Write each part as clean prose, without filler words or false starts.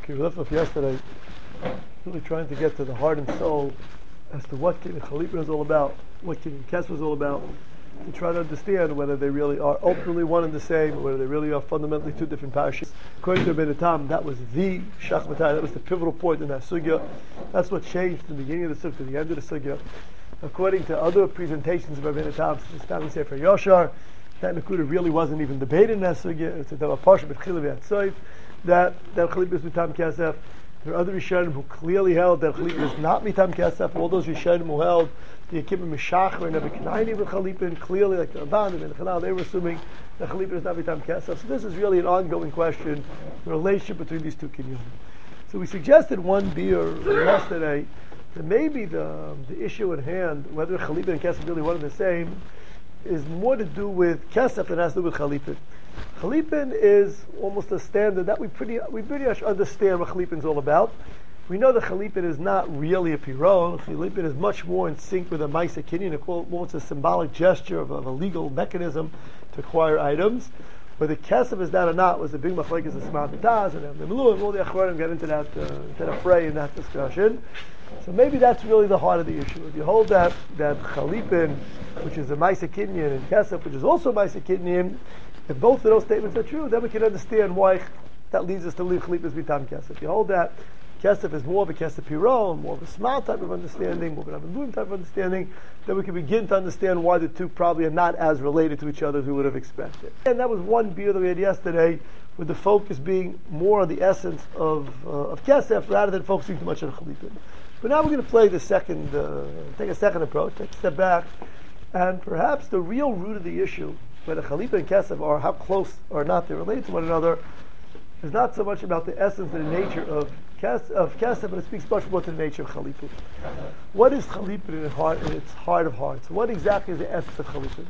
Okay, we left off yesterday really trying to get to the heart and soul as to what Kinyan Chalipin is all about, what Kinyan Kesef is all about, to try to understand whether they really are ultimately one and the same, or whether they really are fundamentally two different parashas. According to Rebbeinu Tam, that was the Shachmatai, that was the pivotal point in that sugya. That's what changed from the beginning of the sugya to the end of the sugya. According to other presentations of Rebbeinu Tam, such as Tam Sefer Yoshar, that Nakuda really wasn't even debated in that sugya. It's a Davar Pasha B'Tchila V'Atzoif, that Chalipin is Mitam Kesef. There are other Rishonim who clearly held that Chalipin is not Mitam Kesef. All those Rishonim who held the Yekibim Meshachar and Nebuchadnezzar with Chalipin, clearly, like the Ramban and the Chanal, they were assuming that Chalipin is not Mitam Kesef. So this is really an ongoing question, the relationship between these two kinyanim. So we suggested one beer yesterday that maybe the issue at hand, whether Chalipin and Kesef really one and the same, is more to do with Kesef than it has to do with Chalipin. Chalipin is almost a standard that we pretty much understand what Chalipin is all about. We know that Chalipin is not really a piron. Chalipin is much more in sync with a Maisa Kinyan, almost a symbolic gesture of a legal mechanism to acquire items. Whether Kesef is that or not was a big machlekes of Smart Taz and Melu, and all the Achronim get into that fray in that discussion. So maybe that's really the heart of the issue. If you hold that Chalipin, which is a Maisa Kinyan, and Kesef, which is also Maisa Kinyan, if both of those statements are true, then we can understand why that leads us to leave Chalipin as Mitam Kesef. If you hold that Kesef is more of a Kesef Piron, more of a smart type of understanding, more of an Abin type of understanding, then we can begin to understand why the two probably are not as related to each other as we would have expected. And that was one beer that we had yesterday, with the focus being more on the essence of Kesef rather than focusing too much on Chalipin. But now we're going to play the second, take a second approach, take a step back, and perhaps the real root of the issue, whether Chalipin and Kesef are how close or not they're related to one another, is not so much about the essence and the nature of Kesef, but it speaks much more to the nature of Chalipin. What is Chalipin in its heart of hearts? What exactly is the essence of Chalipin?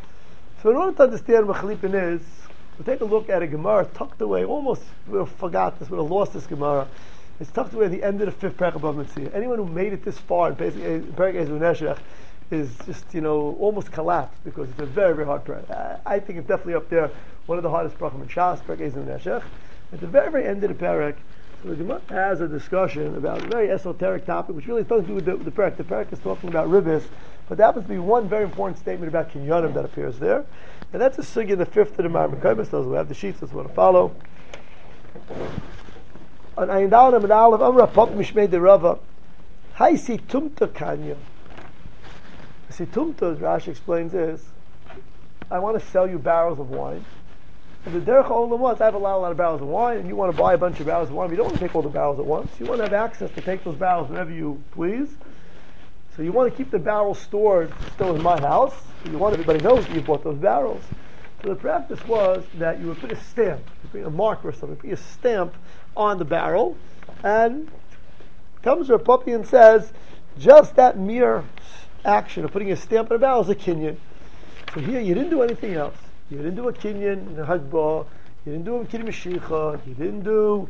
So in order to understand what Chalipin is, we'll take a look at a Gemara tucked away, almost we forgot this, we lost this Gemara. It's tucked away at the end of the fifth parak above Mitzvah. Anyone who made it this far, basically, Parak Ezu Neshech, is just, almost collapsed because it's a very, very hard parak. I think it's definitely up there, one of the hardest parakim in Shas, Parak Ezu Neshech. At the very, very end of the parak, so the Gemara has a discussion about a very esoteric topic, which really has nothing to do with the parak. The parak is talking about ribbis, but there happens to be one very important statement about kinyanim that appears there, and that's a sugya in the fifth of the Mar Mekaymis. Those who have the sheets, those who want to follow. On Ayin Dalet Amud Aleph, Amra Pop Mishmei de Rava, Hai Si Tumta Kanya. Si Tumta, as Rashi explains, is I want to sell you barrels of wine. And the derech olam was, I have a lot of barrels of wine, and you want to buy a bunch of barrels of wine, but you don't want to take all the barrels at once. You want to have access to take those barrels whenever you please. So you want to keep the barrels stored still in my house. You want everybody knows that you bought those barrels. So the practice was that you would put a stamp, you put a marker or something, put a stamp on the barrel, and comes a puppy and says, just that mere action of putting a stamp on a barrel is a kinyan. So here you didn't do anything else. You didn't do a kinyan in a hagbah. You didn't do a kinyan meshicha. You didn't do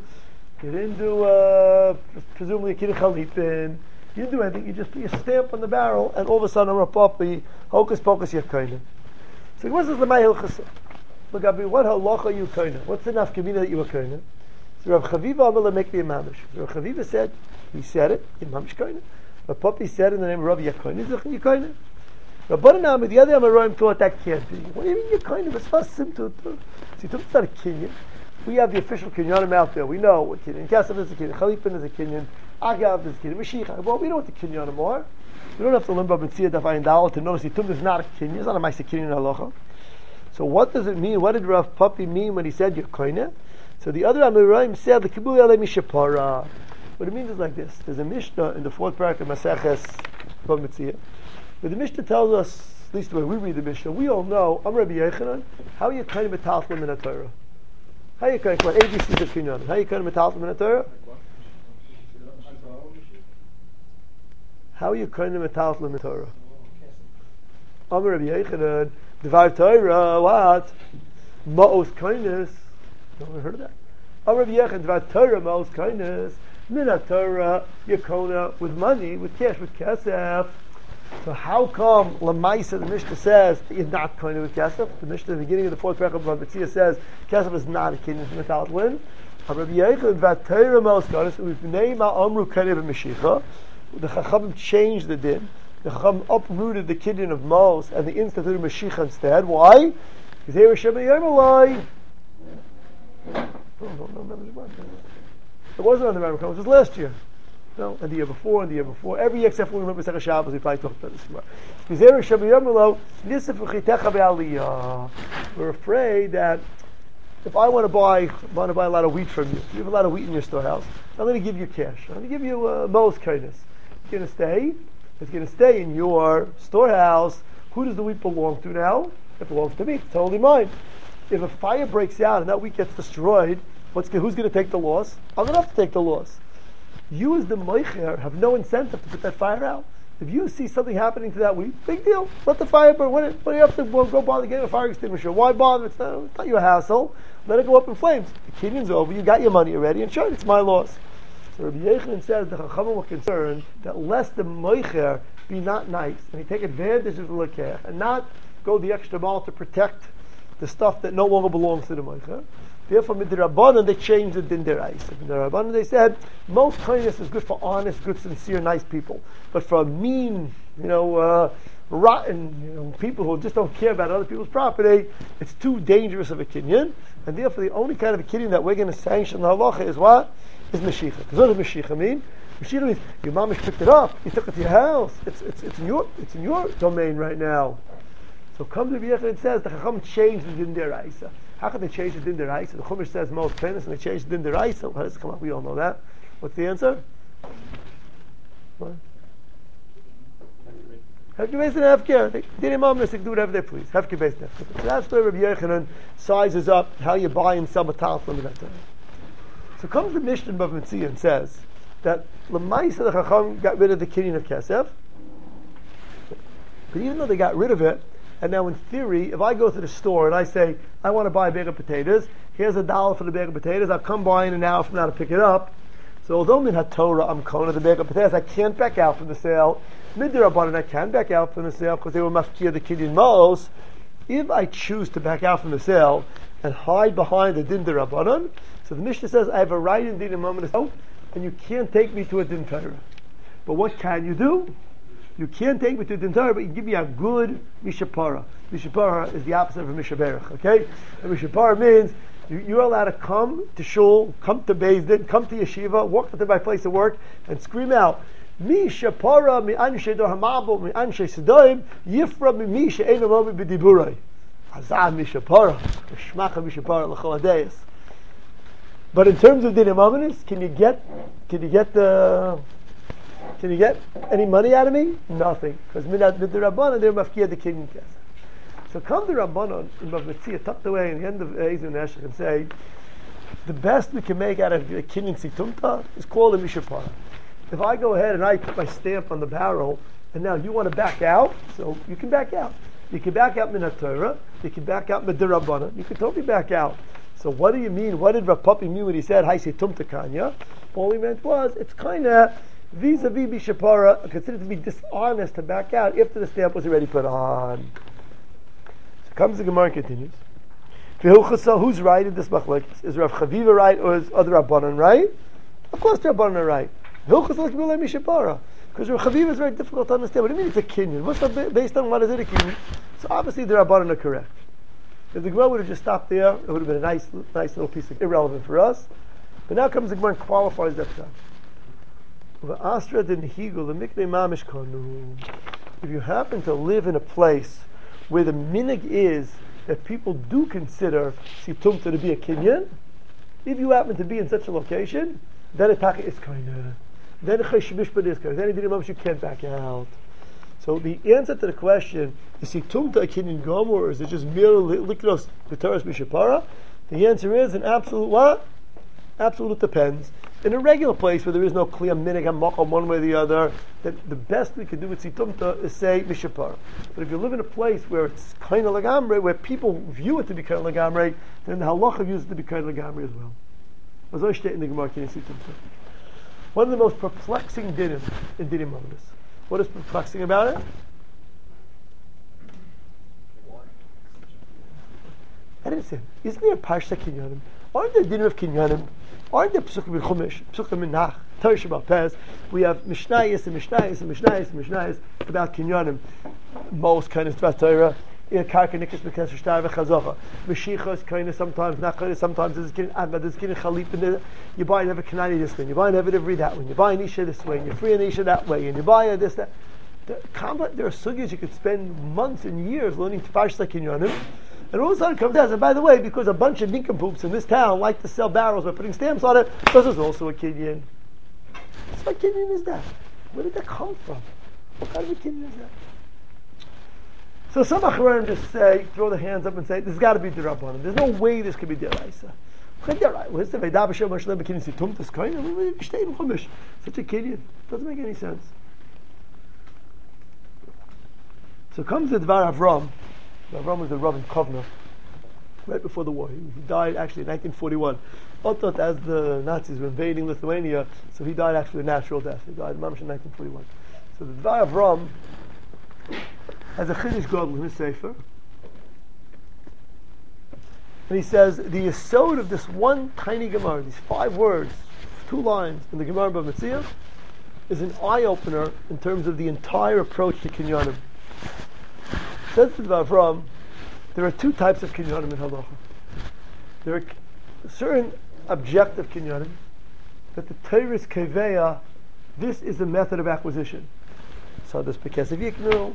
presumably a kinyan chalipin. You didn't do anything. You just put a stamp on the barrel, and all of a sudden, a puppy, hocus pocus, you're kinyan. So what is the Mayil Chassid? Look, what halacha are you kinyan? What's the nafkamina that you were kinyan? So Rav Chaviva Amar make me a mamish. Rav Chaviva said, he said it, in mamish kinyan. Rav Papi said in the name of Rav Yakoinin, Zachin Yakoinin. Rabbanan, the other Amoraim thought that can't be. What do you mean Yakoinin? It's not simple. See, it's not a kinyan. We have the official kinyanim out there. We know what kinyan. Kesef is a kinyan. Chalipin is a kinyan. Agav is a kinyan. Mashiach. Well, we know what the kinyanim are. We don't have to learn about Mitzvah Daf Ayin Dalet to notice Yitum is not a kinyan. It's not a Maisa kinyan halacha. So what does it mean? What did Rav Papi mean when he said Yakoinin? So the other Amoraim said the Kibul Yalei Mishapara. What it means is like this. There's a Mishnah in the fourth parak of Maseches Bava Metzia, where the Mishnah tells us, at least the way we read the Mishnah, we all know, I'm Rabbi Yechanan, how you kind of metaltlim in a Torah? How you kind of, ABCs of Kinyan, how you kind of metaltlim in a Torah? How you kind of metaltlim in a Torah? I'm Rabbi Yechanan, Devar Torah, what? Ma'os kindness. No one heard of that. I'm Rabbi Yechanan, Devar Torah, Ma'os kindness. Mina Torah, Yakona, with money, with cash, with kesef. So how come Lamaisa, the Mishnah says, is not kind with kesef? The Mishnah, at the beginning of the fourth parak of Bava Metzia says, kesef is not a kinyan from the Talmud. Rabbi Yechon v'atayra ma'oskanis u'vnei ma'amru karev Mashiach. The Chachamim changed the din. The Chachamim uprooted the kinyan of Mos and the instituted Mashiach instead. Why? Because they were Shem Yermalai. It wasn't on the Rambam. It was last year. No, and the year before, and the year before. Every year except for when we remember Sechah Shabbos, we probably talked about this tomorrow. We're afraid that if I want to buy a lot of wheat from you, you have a lot of wheat in your storehouse, I'm going to give you cash. I'm going to give you Mo's kindness. It's going to stay. It's going to stay in your storehouse. Who does the wheat belong to now? It belongs to me. It's totally mine. If a fire breaks out and that wheat gets destroyed, who's going to take the loss? I'm going to have to take the loss. You as the moicher have no incentive to put that fire out. If you see something happening to that wheat, big deal. Let the fire burn. What do you have to go bother getting a fire extinguisher? Why bother? It's not your hassle. Let it go up in flames. The kinyan's over. You got your money already, and sure, it's my loss. So Rabbi Yechon says the Chachamim were concerned that lest the moicher be not nice and he take advantage of the lekech and not go the extra mile to protect the stuff that no longer belongs to the moicher. Therefore, midrabanan they changed the din deraisa. Midrabanan they said most kindness is good for honest, good, sincere, nice people, but for mean, rotten, people who just don't care about other people's property, it's too dangerous of a kinyan. And therefore, the only kind of a kinyan that we're going to sanction the halacha is what? Is Mashiach. Because what does Mashiach mean? Mashiach means your mamish picked it up, you took it to your house. It's in your domain right now. So comes Rabbi Yechon and says the Chacham changed the din deraisa. How can they change the din deraisa? The Chumash says most kindness, and they changed the din deraisa. How does it come up? We all know that. What's the answer? What? Hefker based on Hefker. They can do whatever they please. Hefker based on Hefker. So that's the way Rabbi Yochanan sizes up how you buy and sell metal from that time. So comes the Mishnah of Metzia and says that L'maisa the Chacham got rid of the kinyan of Kesef, but even though they got rid of it, and now in theory, if I go to the store and I say, I want to buy a bag of potatoes, here's $1 for the bag of potatoes, I'll come by in an hour from now to pick it up. So although min HaTorah I'm kona the bag of potatoes, I can't back out from the sale. Midrabanan I can back out from the sale because they were mafkir the kinyan mos. If I choose to back out from the sale and hide behind the din derabanan, so the Mishnah says I have a right in din imam and you can't take me to a din Torah. But what can you do? You can't take me to din Torah, but you give me a good mishapara. Mishapara is the opposite of a mishaberach, okay? A mishapara means you're allowed to come to shul, come to Beis Din, come to yeshiva, walk to my place of work, and scream out, Mishapara mi anshe do hamabo mi anshe sedoim yifra mi mi she'enu momi b'diburai. Hazah mishapara, shmacha mishapara l'chol hadayis. But in terms of din imamanis, can you get any money out of me? Nothing. Because the Rabbanan, they're mafkiyah the kinyan kesef. So come the Rabbanan in Bava Metzia, tucked away in the end of Ezer Neshech, and say, the best we can make out of a kinyan situmta is called a mishapara. If I go ahead and I put my stamp on the barrel, and now you want to back out, so you can back out. You can back out min HaTorah, you can back out min Rabbanan, you can totally back out. So what do you mean? What did Rav Papi mean when he said, Hai situmta kanya? All he meant was, it's kind of vis-a-vis Bishapara, considered to be dishonest to back out after the stamp was already put on. So comes the Gemara and continues. Who's right in this machlokes? Is Rav Chaviva right or is other Rabbanan right? Of course the Rabbanan are right. Because Rav Chaviva is very difficult to understand. What do you mean it's a kinyan? What's based on what is it a kinyan? So obviously the Rabbanan are correct. If the Gemara would have just stopped there, it would have been a nice little piece of irrelevant for us. But now comes the Gemara and qualifies that time. If you happen to live in a place where the minig is that people do consider situmta to be a kinyan, if you happen to be in such a location, then a taka is kind of, then a cheshmishpat is kind of, then you can't back out. So the answer to the question, is situmta a kinyan gomer, or is it just merely likros b'toras mishapara? The answer is an absolute what? Absolute depends. In a regular place where there is no clear minig hamakom one way or the other, that the best we can do with situmta is say mishapara. But if you live in a place where it's kind of lagamre, where people view it to be kind of lagamre, then the halacha views it to be kind of lagamre as well. In the Gemara, one of the most perplexing dinim in dinim mavis. What is perplexing about it? I didn't say. Isn't there a parsha kinyanim? Aren't there dinim of kinyanim? Aren't there psukim in Chumash, psukim in Nach, Torah Shabbat Pez? We have Mishnayos and Mishnayos and Mishnayos and Mishnayos about kinyanim. Most kind of Torah. Karka Nikas Mekes Shtar v'Chazocha. Meshichos kind of sometimes, not kind of sometimes. There's kin Agad, there's kin Chalip in there. You buy an Ever Kanani this way, you buy an Ever Ivri that way, you buy an Isha this way, and you free an Isha that way, and you buy a this that. There are sugyas you could spend months and years learning to Parshas Kinyanim, and all of a sudden it comes out. And by the way, because a bunch of nincompoops in this town like to sell barrels by putting stamps on it, this is also a kinyan. What kinyan is that? Where did that come from? What kind of a kinyan is that? So some Acharonim just say, throw their hands up and say, this has got to be D'Rabbanan. There's no way this could be D'Oraisa. Such a kinyan. Doesn't make any sense. So comes the Dvar Avram. Avram was the Rav in Kovna, right before the war. He died actually in 1941. Otot, as the Nazis were invading Lithuania, so he died actually a natural death. He died in Mamash in 1941. So the Dvar Avram has a Chiddush Gadol in his Sefer. And he says, the yesod of this one tiny Gemara, these 5 words, 2 lines in the Gemara Bava Metzia, is an eye-opener in terms of the entire approach to Kinyanim. Says the Dvar Avram, there are 2 types of Kinyanim in Halacha. There are certain objective Kinyanim, that the Torah is Keveya, this is the method of acquisition. So there's Pekesiv Yiknu,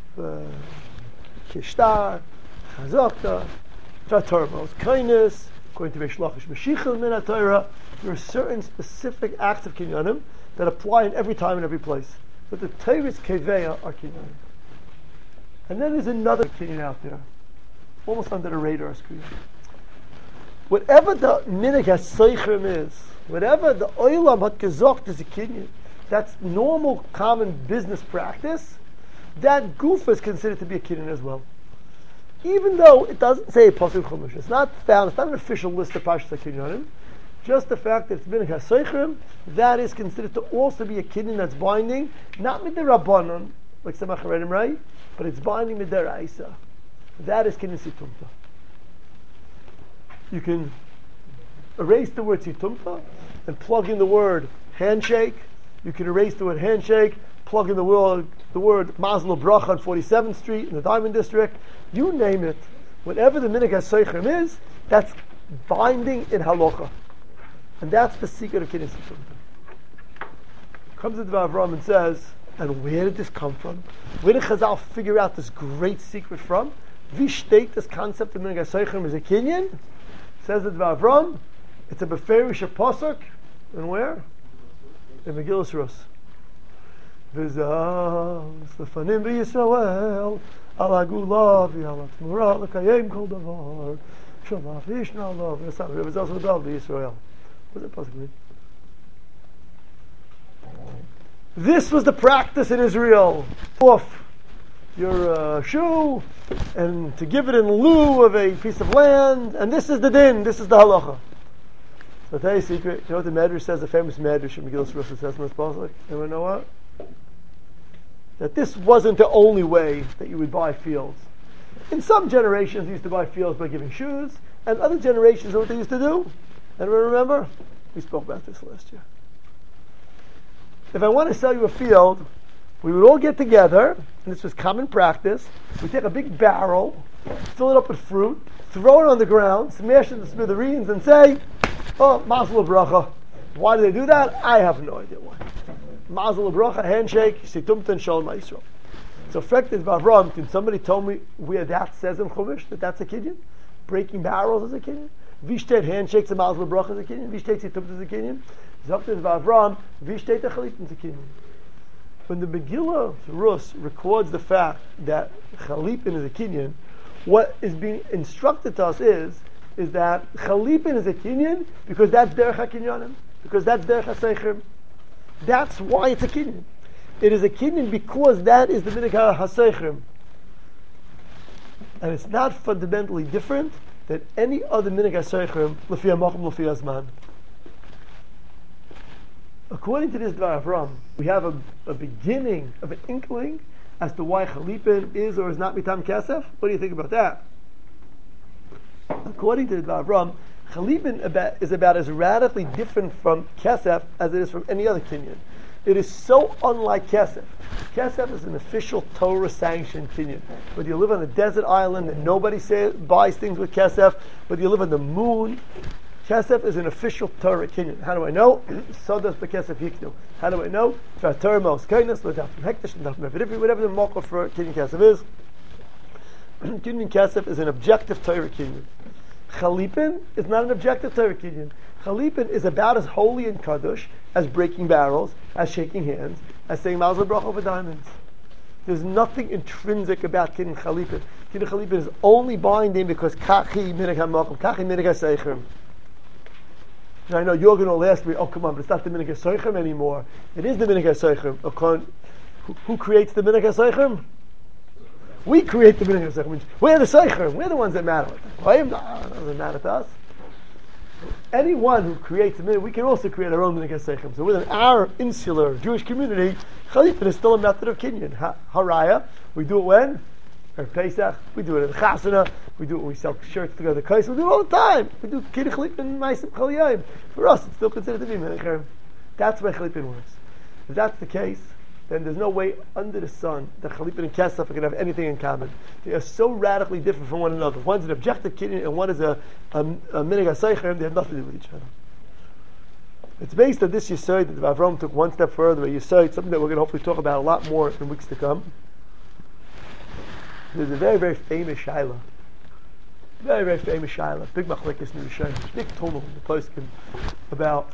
Kishtar, Chazokta, Torah, kindness, according to Veshlachish Meshichel Min HaTorah. There are certain specific acts of Kinyanim that apply in every time and every place. But the Torah's Keveya are Kinyanim. And then there's another Kinyan out there, almost under the radar screen. Whatever the Minig HaSeichrim is, whatever the Olam HaKezocht is a Kinyan, that's normal, common business practice, that goof is considered to be a Kinyan as well. Even though it doesn't say Pasuk Chumash, it's not found, it's not an official list of Parshas HaKinyanim, just the fact that it's Minig HaSeichrim, that is considered to also be a Kinyan that's binding, not with the Rabbanon, like some Acharonim, right? But it's binding with D'Oraisa. That is Kinyan Situmta. You can erase the word Situmta and plug in the word handshake. You can erase the word handshake, plug in the word Mazel Bracha on 47th Street in the Diamond District. You name it. Whatever the Minig HaSeichrim is, that's binding in Halacha. And that's the secret of Kinyan Situmta. Comes the Dvar Avram and says, and where did this come from? Where did Chazal figure out this great secret from? We state this concept of Minig HaSeichrim as a Kinyan. Says the Dvar Avram, it's a Beferish Pasuk, and where? In Megillas Rus. V'zaz lefanim b'Yisrael al hagula v'al ha'tmura l'kayem kol davar shalach v'yishna alav v'zaz v'dal b'Yisrael. What does that Pasuk mean? This was the practice in Israel. Off your shoe and to give it in lieu of a piece of land, and this is the din, this is the halacha. So I'll tell you a secret. You know what the Medrash says, the famous Medrash in Megillas Rus says in this pasuk? Anyone know what? That this wasn't the only way that you would buy fields. In some generations, they used to buy fields by giving shoes, and other generations, know what they used to do? Anyone remember? We spoke about this last year. If I want to sell you a field, we would all get together, and this was common practice. We take a big barrel, fill it up with fruit, throw it on the ground, smash it to smithereens, and say, "Oh, Mazel Bracha." Why do they do that? I have no idea why. Mazel Bracha, handshake, Situmta and Shalom Yisrael. So, effective Avram, can somebody tell me where that says in Chumash that that's a Kinyan? Breaking barrels is a Kinyan? Vishtet handshakes and Mazel Bracha is a Kinyan? Vishtet Situmta is a Kinyan? Zoktes Avram, Vishtet Chalit is a Kinyan. When the Megillah Rus records the fact that Chalipin is a Kinyan, what is being instructed to us is that Chalipin is a Kinyan because that's Derech HaKinyanim, because that's Derech HaSeichrim. That's why it's a Kinyan. It is a Kinyan because that is the Minig HaSeichrim. And it's not fundamentally different than any other Minig HaSeichrim, L'fi HaMochum, L'fi HaZman. According to this Dvar Avram, we have a beginning of an inkling as to why Chalipin is or is not Mitam Kesef. What do you think about that? According to the Dvar Avram, Chalipin is about as radically different from Kesef as it is from any other kinyan. It is so unlike Kesef. Kesef is an official Torah-sanctioned kinyan. Whether you live on a desert island and nobody buys things with Kesef, whether you live on the moon, Kesef is an official Torah kinyan. How do I know? Sodas b'Kesef hiknu. How do I know? Torah mos kindness, l'daf hektish, l'daf mevidifi, whatever the mocha for kinyan Kesef is. Kinyan Kesef is an objective Torah kinyan. Chalipin is not an objective Torah kinyan. Chalipin is about as holy and kadosh as breaking barrels, as shaking hands, as saying Mazel Bracha over diamonds. There's nothing intrinsic about Kinyan Chalipin. Kinyan Chalipin is only binding because Kachi Minig HaMakom, Kachi Minig HaSeichrim. And I know you're going to ask me, oh come on, but it's not the Minig HaSeichrim anymore. It is the Minig HaSeichrim. Who creates the Minig HaSeichrim? We create the Minig HaSeichrim. We're the Seichrim. We're the ones that matter. It doesn't matter to us. Anyone who creates a minhag, we can also create our own minhag HaSeichrim. So within our insular Jewish community, Chalipin is still a method of kinyan. Haraya, we do it when? Or Pesach, we do it in Chasana, we do it when we sell shirts together, we do it all the time. We do Kinyan Chalipin, Ma'asim Chaliyayim. For us, it's still considered to be minhag. That's why Chalipin works. If that's the case, then there's no way under the sun that Chalipin and Kesef can have anything in common. They are so radically different from one another. One's an objective kinyan and one is a minhag HaSeichrim. They have nothing to do with each other. It's based on this Yesod that Avram took one step further. A Yesod, something that we're going to hopefully talk about a lot more in weeks to come. There's a very, very famous Shaila. Very, very famous Shaila. Big machlekes in Yerushalayim. Big tumult in the poskim about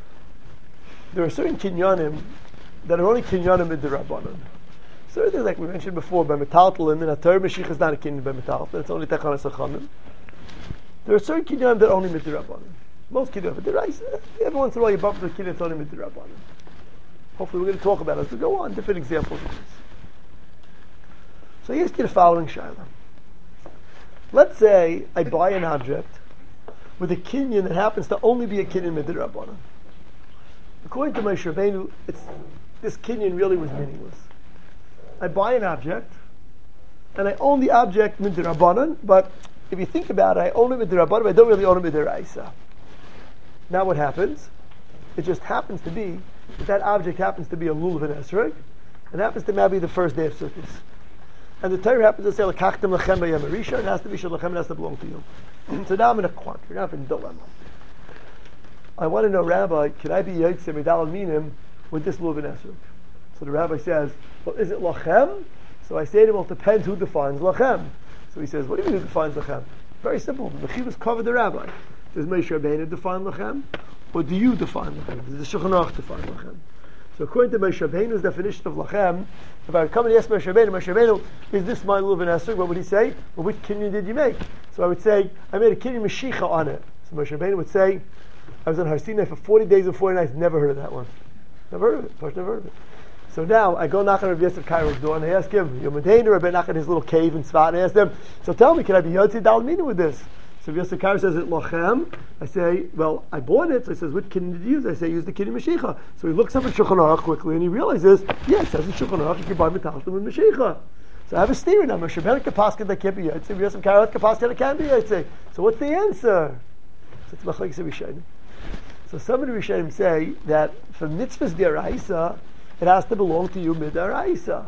there are certain kinyanim that are only kinyanim midrabanan. Certainly, like we mentioned before, by metaltalim, and a Torah Mashiach is not a kinyan by metaltalim, it's only techanas achamim. There are certain kinyanim that are only midrabanan. Most kinyanim, but every once in a while you bump into a kinyan that's only midrabanan. Hopefully we're going to talk about it as we go on, different examples of this. So here's the following shaila. Let's say I buy an object with a kinyan that happens to only be a kinyan midrabanan. According to Moshe Rabbeinu, this kinyan really was meaningless. I buy an object, and I own the object midrabanan, but if you think about it, I own it midrabanan, but I don't really own it midiraisa. Now what happens? It just happens to be that object happens to be a lulav and esrog, and happens to maybe the first day of Sukkot. And the Torah happens to say, "L'kachtem lechem b'yom harishon," it has to be shalachem, it has to belong to you. So now I'm in a quandary, now I'm in a dilemma. I want to know, Rabbi, can I be Yotze Medal Minim with this lulav and esrog? So the Rabbi says, well, is it lachem? So I say to him, well, it depends who defines lachem. So he says, what do you mean who defines lachem? Very simple. The Mechivus covered the Rabbi. Does Moshe Rabbeinu define lachem? Or do you define lachem? Does the Shulchan Aruch define lachem? So according to Moshe Rabbeinu's definition of lachem, if I would come and ask Moshe Rabbeinu, is this my lulav and esrog? What would he say? Well, which kinyan did you make? So I would say, I made a kinyan Mashiach on it. So Moshe Rabbeinu would say, I was on Har Sinai for 40 days and 40 nights, never heard of that one. Never heard of it. Never heard of it. So now I go knock on Rabbi Yosef Kairo's door and I ask him, Yom Adenu, Rabbi knock on his little cave in Tzvat, and I ask them, so tell me, can I be Yotze Dalmina with this? So Rabbi Yosef Kairo says, it lochem. I say, well, I bought it. So he says, what kinyan did you use? I say, use the kinyan Mashiach. So he looks up at Shulchan Aruch quickly and he realizes, yeah, it says in Shulchan Aruch you can buy metalstim with Mashiach. So I have a steer now. Moshe Rabbeinu Kapaskin that can't be Yotze. Rabbi Yosef Kairo Kapaskin that can be Yotze. So what's the answer? So it's Machlekes Rishonim. So some of the Rishonim say that for mitzvahs deraisa, it has to belong to you midaraisa.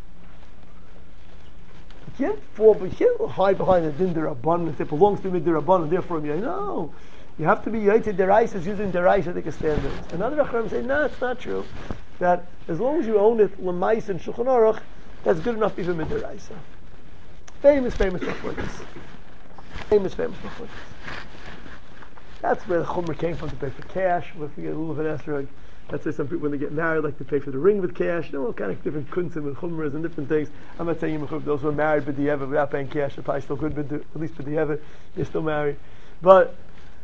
You can't hide behind the din derabbanan and say it belongs to midarabanan, therefore no. You have to be Yotze deraisa using deraisa like a standard. Another Achram say, no, it's not true. That as long as you own it l'mais and Shulchan Aruch, that's good enough even midaraisa. Famous machlokes. Famous machlokes. That's where the chumrah came from, to pay for cash. If you get a lulav and esrog, that's why some people, when they get married, like to pay for the ring with cash. You know, all kind of different kunsim and chumras and different things. I'm not saying those who are married b'di'evet without paying cash are probably still good, but at least b'di'evet, you're still married. But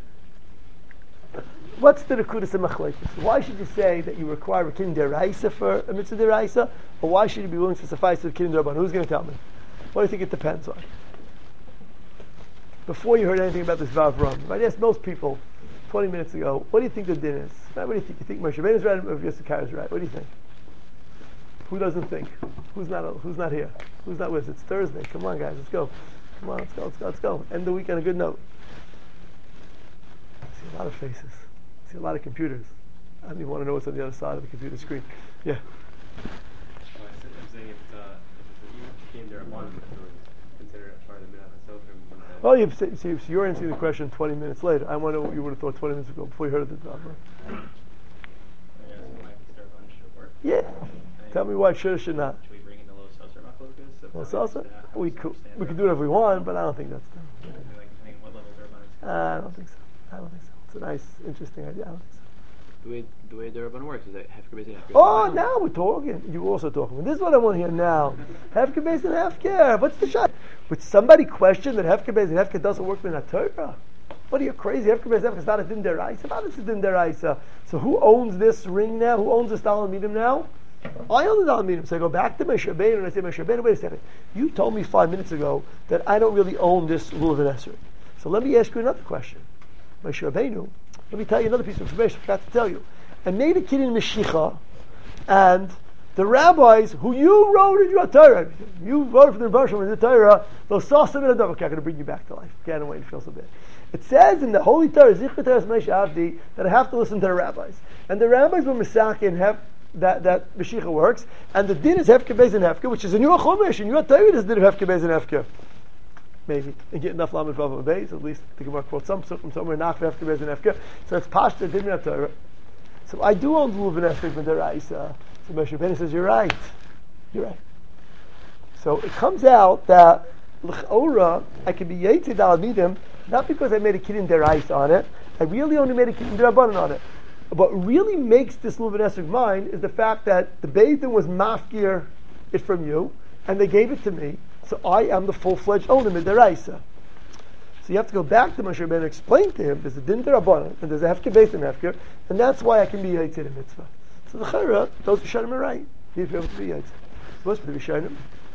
what's the nekudas of machlekes? Why should you say that you require a kinyan deraisa for a mitzvah deraisa, or why should you be willing to suffice with kinyan derabbanan? Who's going to tell me? What do you think it depends on? Before you heard anything about this Vav Ram, I asked most people 20 minutes ago, what do you think the din is? What do you think? You think Moshe Rabbeinu is right or Yosef Kairo is right? What do you think? Who doesn't think? Who's not here? Who's not with us? It's Thursday. Come on, guys, let's go. Come on, let's go. End the week on a good note. I see a lot of faces. I see a lot of computers. I don't even want to know what's on the other side of the computer screen. Yeah. I'm saying if it's a came there at once, it was considered a part of the minhag. Well, so you're answering the question 20 minutes later. I want to know what you would have thought 20 minutes ago before you heard of the Dvar. Yeah. Tell me why should or should not. Should we bring in the low saucer machlokas? Low saucer? We could do whatever we want, but I don't think that's the. What level I don't think so. It's a nice, interesting idea. I don't think so. The way the Rabban works is that Hefker Beis and Hefker. Oh, now we're talking. You're also talking. This is what I want to hear now. Hefker Beis and Hefker. What's the shot? Would somebody question that Hefker Beis and Hefker doesn't work in a Torah? What are you crazy? Hefker Beis and Hefker is not a din deraisa. How is a din deraisa? So who owns this ring now? Who owns this Dal Midim now? I own the Dal Midim. So I go back to Moshe Rabbeinu and I say, Moshe Rabbeinu, wait a second. You told me 5 minutes ago that I don't really own this Lulav and Esrog. So let me ask you another question. Moshe Rabbeinu, let me tell you another piece of information I forgot to tell you. I made a kid in Meshicha, and the rabbis who you wrote in your Torah, you wrote for the Rebbe in the Torah, they'll saw some in the okay, I'm going to bring you back to life. Can't wait to feel so bad. It says in the Holy Torah, Zichron Torah Moshe Avdi, that I have to listen to the rabbis. And the rabbis were Mesach and have that Meshicha works, and the din is Hefker Beis and Hefker, which is in your Chumash, in your Torah is the din of Hefker Beis and Hefker. Maybe. And get enough Lamed Vav Beis, at least the Gemara quotes some from somewhere, Nach Hefker Beis and Hefker. So it's Pashta, din of Torah. So I do own the Lulav and Esrog with the Raisa. So Moshe Rabbeinu says, you're right. So it comes out that L'chora, I can be Yetzid Al Midim, not because I made a Kidin Derais on it, I really only made a Kidin Derabanan on it. What really makes this Lulav and Esrog mine is the fact that the Beis Din was mafkir it from you, and they gave it to me, so I am the full-fledged owner of the Deraisa. So you have to go back to Moshe Rabbeinu and explain to him there's a din derabanan and there's a hefker beis and hefker, and that's why I can be yaitz in a mitzvah. So the chayra, those rishonim are right. He's able to be yaitz. Supposed to be rishonim.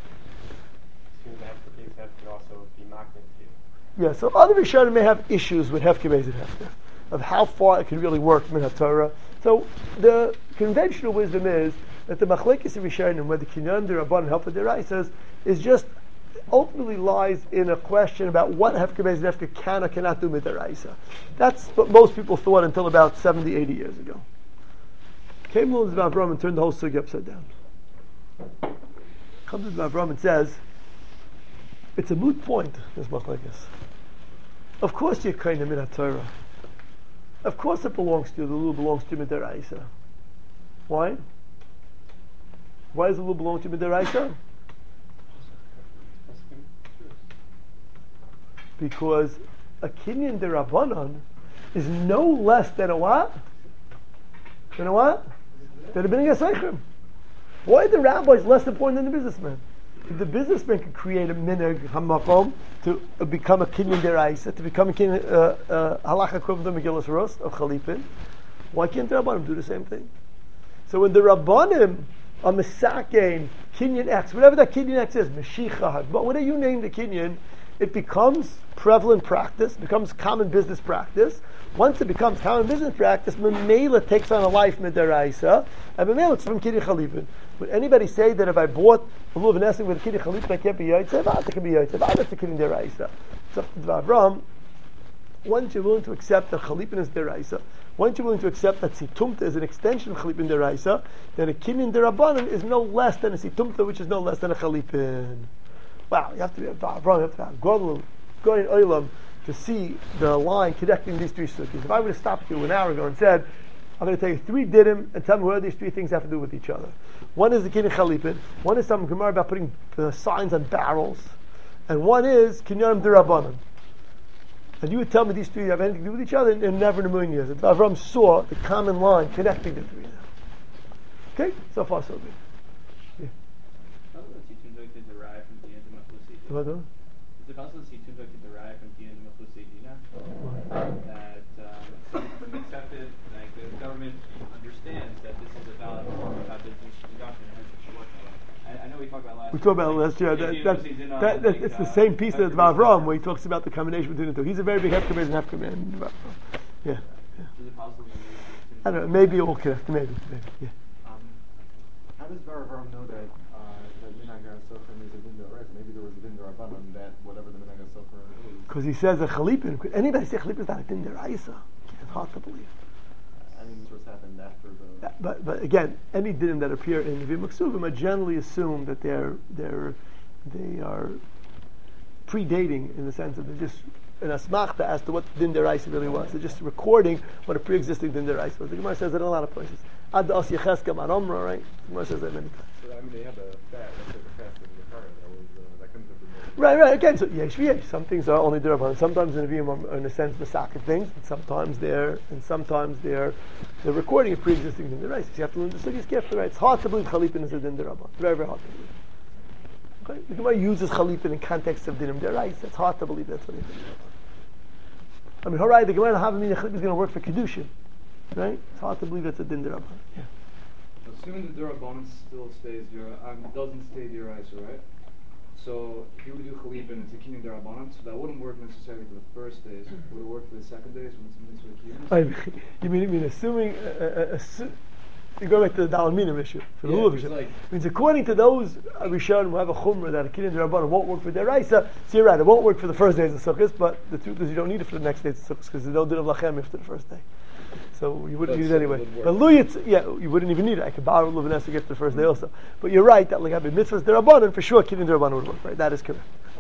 Yeah. So other rishonim may have issues with hefker beis and hefker, of how far it can really work min haTorah. So the conventional wisdom is that the machlekes of rishonim, whether kinyan derabanan help with deraisas, is just ultimately lies in a question about what Hefker Beis and Hefker can or cannot do midaraisa. That's what most people thought until about 70, 80 years ago. Came Lulav Avram and turned the whole sugi upside down. Comes to Avram and says, it's a moot point, this machlekes. Of course you're kind of min Torah. Of course it belongs to you, the Lulav belongs to midaraisa. Why? Why does the Lulav belong to midaraisa? Because a kinyan derabanan is no less than a what? Than a what? Than a b'nei yaseichim. Why are the rabbis less important than the businessman? If the businessman could create a minhag hamakom to become a kinyan deraisa, to become a kinyan halacha kruv the Megillas Rus of Chalipin, why can't the rabbanim do the same thing? So when the rabbanim are mesakein kinyan X, whatever that kinyan X is, meshicha, but whatever you name the kinyan, it becomes prevalent practice, becomes common business practice. Once it becomes common business practice, Memela takes on a life midaraisa, and Memela it's from Kiddush Chalipin. Would anybody say that if I bought a Lulav and Esrog with Kiddush Chalipin, I can't be Yaitsev? I can be Yaitsev. That's a Kiddush Deraisa. So, Avram, once you're willing to accept that Chalipin is Deraisa, once you're willing to accept that Situmta is an extension of Chalipin Deraisa, then a Kinyan Derabanan is no less than a Situmta, which is no less than a Chalipin. Wow, you have to be a Avram, you have to be a Godel, going Olam, to see the line connecting these three sukkahs. If I would have stopped you an hour ago and said, I'm going to tell you 3 didim and tell me where these 3 things have to do with each other. One is the Kinyan Chalipin, one is some Gemara about putting signs on barrels, and one is Kinyanim Derabanan. And you would tell me these 3 have anything to do with each other, and never in a million years. If Avram saw the common line connecting the 3. Okay? So far so good. Yeah. What? Is it possible to see two books derived from Dina Machusidina? That it's accepted, like the government understands that this is a valid form of how business is conducted, and hence it should work that way. I know we talked about last. We talked about last year. It's the same piece of Avram where he talks about the combination between the two. He's a very big hefker beis and hefker man. Yeah. Is it possible? I don't know. Maybe it will connect. Maybe. Yeah. How does Avram know that Minhag HaSofer is a din d'oraisa? Maybe there was a din d'Rabbanan that whatever the Minhag HaSofer is. Because he says a chalipin. Could anybody say chalipin is not a din d'oraisa? hard to believe. I mean, this happened after the. But again, any dinim that appear in Nevi'im Maksuvim are generally assumed that they are predating, in the sense that they're just an asmachta as to what din deraisa really was. They're just recording what a pre-existing din deraisa was. The Gemara says that in a lot of places. Ad as Yecheskel Mar Omra, right? The Gemara says that many times. So I mean, they have a fast. That's like a fast of the car. That couldn't have been. Right. Again, so yesh v'yesh. Some things are only derabanan. Sometimes the Nevi'im are in a sense the socket things, and sometimes they're recording a pre-existing din deraisa. So you have to learn the sugis carefully. Right? It's hard to believe Chalipin is a din derabanan. Very, very hard to believe. Okay? The Gemara uses Chalipin in context of dinim deraisa. It's hard to believe that's what it is. I mean, alright, the Gemara Havamina Chalipin is going to work for Kedushin, right? It's hard to believe that's a din derabanan. Yeah. Assuming the derabanan still stays doesn't stay deraisa, right? So if you would do Chalipin and it's a kinyan derabanan, so that wouldn't work necessarily for the first days. Would it work for the second days when it's mitzvah kinyan? You mean assuming? You go back to the Dalal Minim issue, for the Lulav issue. It means according to those Rishonim who have a chumrah that a kinyan derabanan won't work for deraisa, so you're right, it won't work for the first days of Sukkot, but the truth is you don't need it for the next days of Sukkot because there's no din of lachem after the first day. So you wouldn't need it anyway. But you wouldn't even need it. I could borrow Luvanes to get to the first day also. But you're right that like mitzvahs derabanan, for sure kinyan derabanan would work, right? That is correct.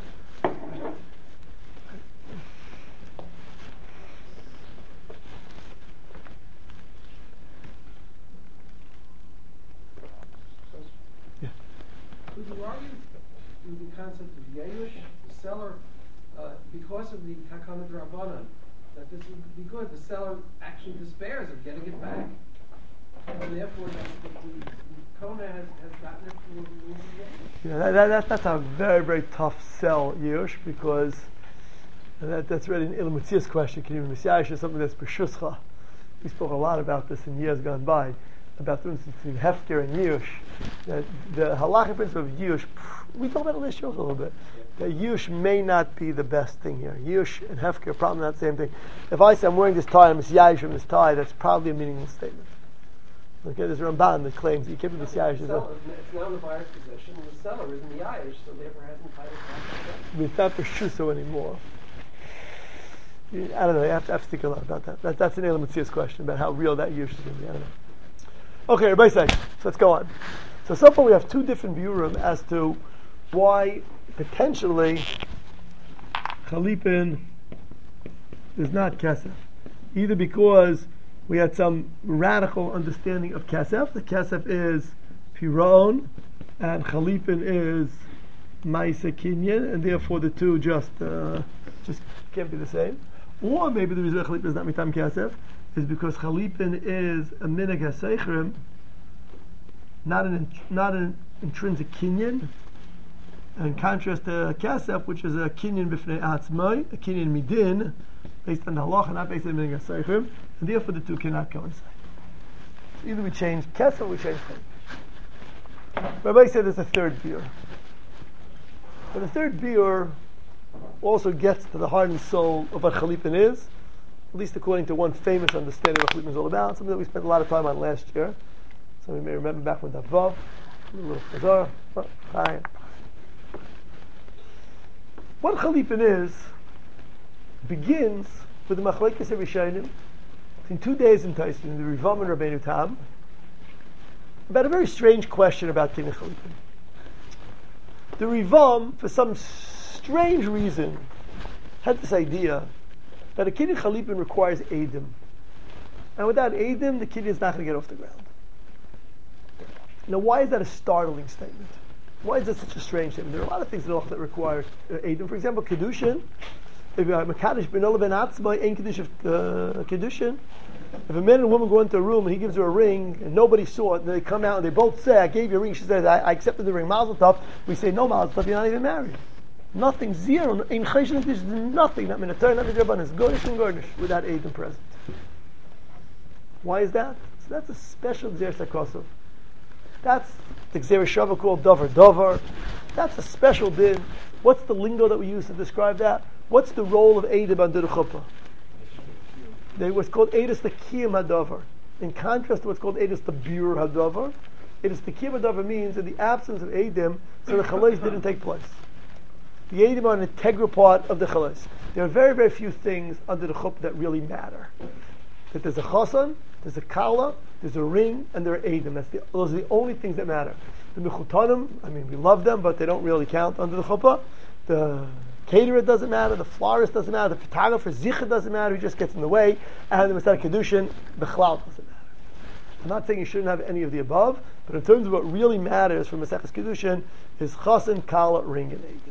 Would you argue with the concept of Yeyush, the seller, because of the Takana Drabanan, that this would be good? The seller actually despairs of getting it back, and therefore the Kona has gotten it from the Yeyush. That's a very, very tough sell, Yush, because that's really an Ilmutzias question. Can you Messiah something that's B'Shuscha? We spoke a lot about this in years gone by, about the difference between Hefker and Yush. The halachic principle of Yush, we talked about it last year a little bit, that Yush may not be the best thing here. Yush and Hefker are probably not the same thing. If I say I'm wearing this tie, I'm Messiah from this tie, that's probably a meaningless statement. Okay, there's a Ramban that claims you can't be Messiah. It's now in the buyer's position, and the seller is in the Yayish, so therefore hasn't tied it back. It's not B'Shuso anymore. I don't know, I have to think a lot about that. That's an Elam Mitzias question about how real that Yush is going to be. I don't know. Okay, everybody say. So let's go on. So far we have two different viewrim as to why potentially Chalipin is not Kesef. Either because we had some radical understanding of Kesef. The Kesef is Piron and Chalipin is Maisa Kinyan, and therefore the two just can't be the same. Or maybe the reason why Chalipin is not Mitam Kesef is because Chalipin is a Minig HaSeichrim, not an intrinsic Kinyan, in contrast to Kesef, which is a Kinyan B'fnei Atzmai, a Kinyan Midin, based on the Halacha, not based on Minig HaSeichrim, and therefore the two cannot coincide. So either we change Kesef or we change Chalipin. Rabbi said there's a third beer. But the third beer also gets to the heart and soul of what Chalipin is, at least according to one famous understanding of what Chalipin is all about, something that we spent a lot of time on last year. Some of you may remember back when Davav, what Chalipin is begins with the Machlekes Rishonim in 2 days in Taisin, in the Rivam and Rabbeinu Tam, about a very strange question about Kinyan Chalipin. The Rivam, for some strange reason, had this idea that a Kinyan Chalipin requires Eidim. And without Eidim, the Kinyan is not going to get off the ground. Now, why is that a startling statement? Why is that such a strange statement? There are a lot of things in Halacha that require Eidim. For example, Kedushin. If Mekadosh ben Ola ben Atzmai ain't Kedushin. If a man and a woman go into a room and he gives her a ring and nobody saw it, and they come out and they both say, I gave you a ring, she says, I accepted the ring, Mazel Tov. We say, no Mazel Tov, you're not even married. Nothing, zero. In Chayshon, there's nothing. Not Minatar, not Midrabanan. It's Gornish and Gornish without Eidim present. Why is that? So that's a special Gzer Sakosov. That's the Gzer Shava called Dover Dover. That's a special din. What's the lingo that we use to describe that? What's the role of Eidim under the chuppah? What's called Eidus the Kiyam Hadavar. In contrast to what's called Eidus the Bur Hadavar, Eidus the Kiyam Hadavar means in the absence of Eidim, so the Chalais didn't take place. The Eidim are an integral part of the Chalais. There are very, very few things under the chuppah that really matter. that there's a chasan, there's a kala, there's a ring, and there are eidim. Those are the only things that matter. The mechutanim, I mean, we love them, but they don't really count under the chuppah. The caterer doesn't matter, the florist doesn't matter, the photographer, zicha doesn't matter, he just gets in the way, and the Masechet Kedushin, bechlal doesn't matter. I'm not saying you shouldn't have any of the above, but in terms of what really matters for Masechet Kedushin is chasan, kala, ring, and eidim.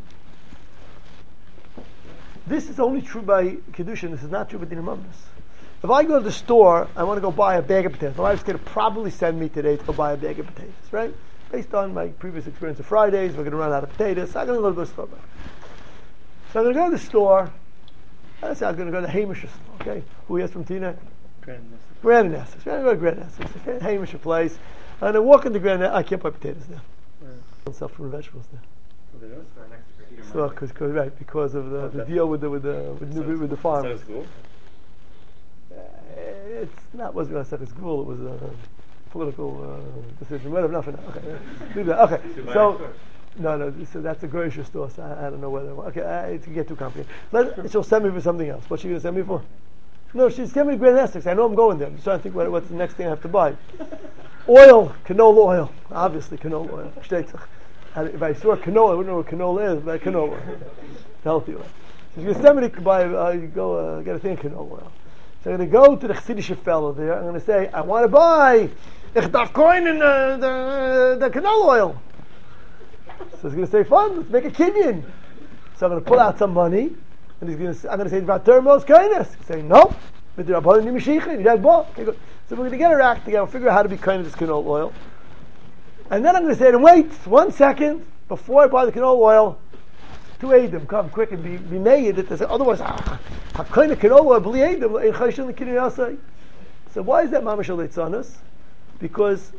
This is only true by Kedushin, this is not true by Dinei Mamonos. If I go to the store, I want to go buy a bag of potatoes. My wife's going to probably send me today to go buy a bag of potatoes, right? Based on my previous experience of Fridays, we're going to run out of potatoes, so I'm going to go to the store. So I'm going to go to the store, let's say I'm going to go to Hamish's store, okay? Who is from Tina? Grand Essex. I'm going to go to Grand Essex, okay? Hamish's place. And I walk into Grand Essex, I can't buy potatoes there. I don't sell fruit and vegetables there. So, because of the deal with the farmers. It's not wasn't going to say school. It was a political decision. Whatever. Enough. Okay, leave that. Okay. So no. So that's a grocery store. So I don't know whether. Okay, it can get too complicated. She'll send me for something else. What's she going to send me for? No, she's sending me to Grand Essex. I know I'm going there. I'm just trying to think what's the next thing I have to buy. Oil, canola oil. Obviously, canola oil. If I saw canola, I wouldn't know what canola is, but canola. Healthy oil. She's going to send me to buy. Get a thing of canola oil. So I'm going to go to the Chassidish fellow there. I'm going to say, I want to buy the coin and the canola oil. So he's going to say, fine, let's make a kinyan. So I'm going to pull out some money, and I'm going to say, Vatermos kindness. He's saying, no. So we're going to get our act together, figure out how to be kind of this canola oil. And then I'm going to say to him, wait 1 second, before I buy the canola oil, two eidim, come quick and be made it. Otherwise, how kind of canola oil, b'li eidim, so why is that mamash leitzanos? Because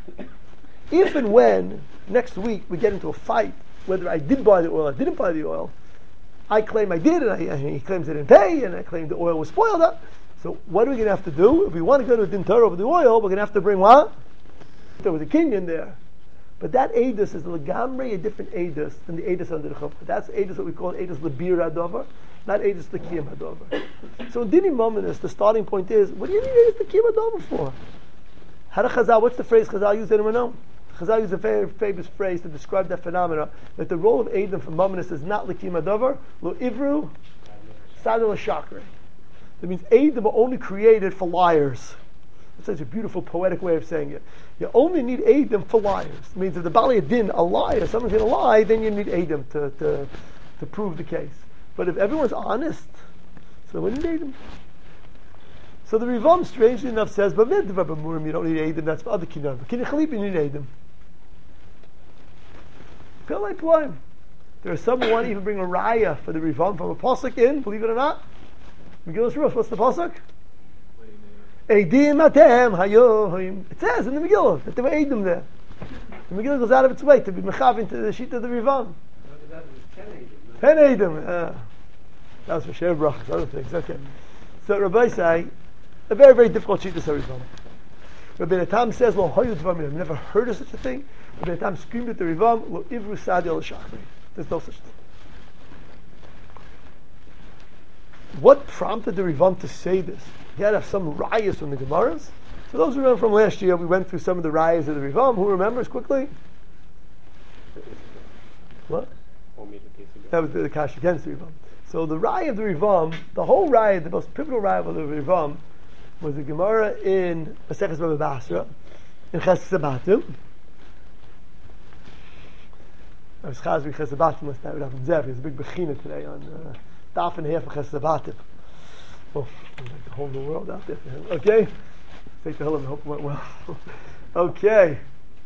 if and when next week we get into a fight, whether I did buy the oil or I didn't buy the oil, I claim I did, and he claims I didn't pay, and I claim the oil was spoiled up. So what are we going to have to do? If we want to go to a din Torah over the oil, we're going to have to bring what? There was a kinyan there. But that Eidus is legamre a different Eidus than the Eidus under the Chuppah. That's Eidus what we call Eidus lebir hadover, not Eidus lekiyam hadover. So in Dinei Mamonos, the starting point is, what do you need Eidus lekiyam hadover for? How do Chazal, what's the phrase Chazal used? Anyone know? Chazal used a very famous phrase to describe that phenomena, that the role of Eidim for Mamonos is not lekiyam hadover, lo ivru, sadel shakre. That means Eidim are only created for liars. That's such a beautiful poetic way of saying it. You only need Eidim for liars. It means if the Bali Din a liar, someone's going to lie, then you need Eidim to prove the case. But if everyone's honest, so we need Eidim. So the Rivam, strangely enough, says, but you don't need Eidim, that's for other Kinyan. But Kinyan Chalip, you need Eidim. There are some who want to even bring a raya for the Rivam from a Pasuk in, believe it or not. Megillah Shruach, what's the Pasuk? Eidim atem hayohim. It says in the Megillah that there were Eidim there. The Megillah goes out of its way to be mechav into the sheet of the Rivam. 10 Eidim. That was for Shir Brachas, other things. Okay. So Rabbi say, a very, very difficult sheet to say Rivam. Rabbi Natam says, lo hoyu dvarim. I've never heard of such a thing. Rabbi Natam screamed at the Rivam, lo ivru sadi al shachri. There's no such thing. What prompted the Rivam to say this? He had to have some rayas from the Gemaras. So those who remember from last year, we went through some of the rayas of the Rivam. Who remembers quickly? What? That was the Kash against the Rivam. So the raya of the Rivam, the whole raya, the most pivotal raya of the Rivam, was the Gemara in Maseches Baba Basra, in Ches Sabatim. I was Chazri Ches Sabatim last night with Avram Zev. He was a big bechina today on half and a half of Ches Sabatim. Oh, like the whole new world out there for him. Okay? Take the hell of it. Hope it went well. Okay.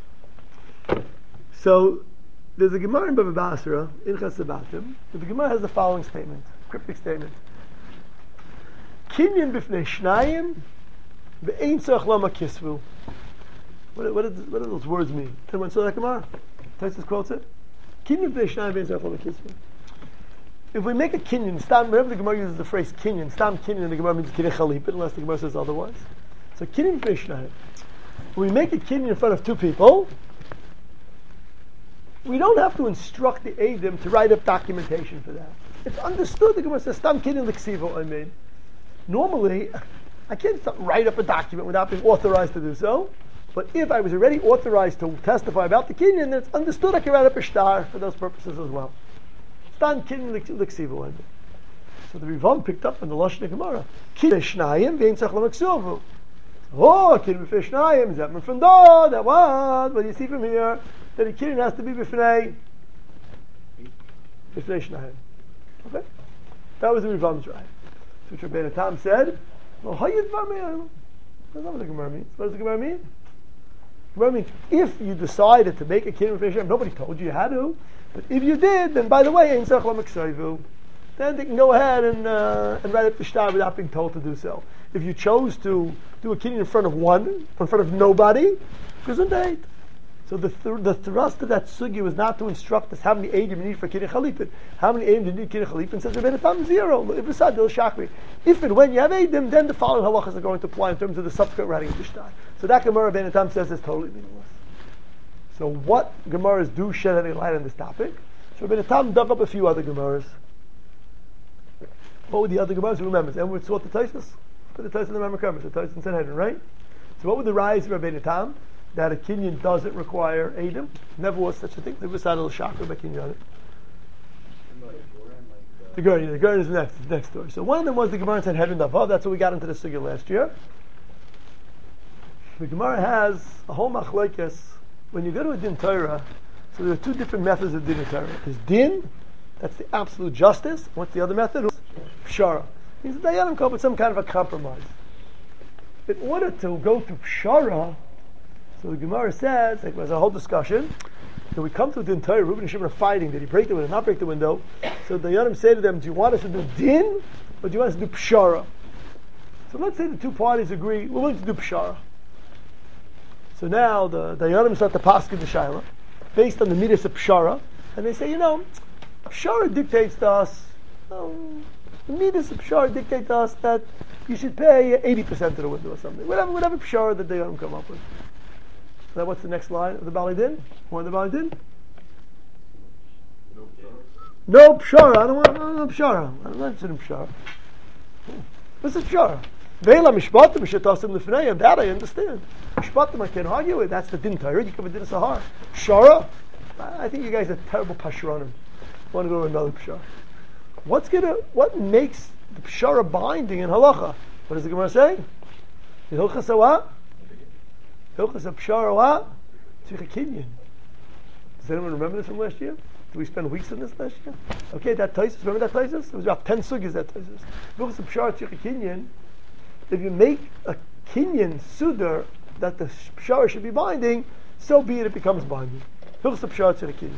So, there's a Gemara in Baba Basra, in Ches Sabatim, and the Gemara has the following statement, cryptic statement. Kinyan b'fnei shnayim, ve'ein tzarich lama kisvu. What do those words mean? Anyone saw that Gemara? Tosfos quotes it. Kinyan b'fnei shnayim, ve'ein tzarich lama kisvu. If we make a kinyan, remember the Gemara uses the phrase kinyan, stam kinyan, and the Gemara means kinyan chalipit, unless the Gemara says otherwise. So kinyan b'fnei shnayim. When we make a kinyan in front of two people, we don't have to instruct the Eidim to write up documentation for that. It's understood. The Gemara says, "Stam kinyan l'ksivo." I mean, normally, I can't write up a document without being authorized to do so. But if I was already authorized to testify about the kinyan, then it's understood I can write up a shtar for those purposes as well. Stan kinyan liksivu. So the Rivam picked up on the Lashon Gemara. Kinyan shnayim vein tzach l'maksuvu. Oh, kinyan b'fnei shnayim, is that from da? That what? What do you see from here? That a kinyan has to be b'fnei shnayim. Okay? That was the Rivam's right. So which Rabbeinu Tam said, well, how you dvar? That's not what the Gemara means. What does the Gemara mean? The Gemara means if you decided to make a kinyan b'fnei shnayim, nobody told you had to. But if you did, then by the way, ein tzach l'maksuvu. Then they can go ahead and write up the shtar without being told to do so. If you chose to do a kinyan in front of one, in front of nobody, gesundheit. So the thrust of that sugi was not to instruct us how many eidim you need for kinyan chalipin. How many eidim do you need kinyan chalipin? Says Rabbeinu Tam 0. If and when you have eidim, then the following halachas are going to apply in terms of the subsequent writing of the shtar. So that Gemara Rabbeinu Tam says is totally meaningless. So what Gemaras do shed any light on this topic? So Rabbeinu Tam dug up a few other Gemaras. What were the other Gemaras? Who remembers? And we saw the Taisus. The Taisus in the Mamre, the Taisus in Sanhedrin, right? So what were the rayas of Rabbeinu Tam? That a kinyan doesn't require Eidim. Never was such a thing. There was a little shocker by kinyan. The Gurn is the next story. So one of them was the Gemara in Sanhedrin Davav. That's what we got into the sugya last year. The Gemara has a whole machlokes. When you go to a din Torah, so there are two different methods of din Torah. There's din, that's the absolute justice. What's the other method? Pshara. Means the Dayanim come up with some kind of a compromise. In order to go to Pshara, so the Gemara says, like there's a whole discussion, that we come to the entire Reuben and Shimon are fighting, did he break the window, not break the window? So the Dayanim say to them, do you want us to do din, or do you want us to do Pshara? So let's say the two parties agree, we're willing to do Pshara. So now the Dayanim start to paskin the Shaila, based on the midas of Pshara, and they say, Pshara dictates to us, the midas of Pshara dictate to us that you should pay 80% of the window or something. Whatever Pshara that they come up with. Now what's the next line of the Bali Din? What the Bali Din? No Pshara. I don't want no Pshara. I'm not interested in Pshara. What's this Pshara? Ve'ela mishpatim shetasim lifnei. That I understand. Mishpatim I can't argue with. That's the Din Torah. You come with Din Sahar. Pshara? I think you guys are terrible Pashranim. Want to go to another Pshara. What makes the Pshara binding in halacha? What does the Gemara say? In Hilchas what? Hilchas Pshara what? Tzricha kinyan. Does anyone remember this from last year? Did we spend weeks on this last year? Okay, that Taisus, remember that Taisus? It was about 10 sugis that Taisus. Hilchas Pshara tzricha kinyan. If you make a kinyan sudar that the Pshara should be binding, so be it becomes binding. Hilchas Pshara tzricha kinyan.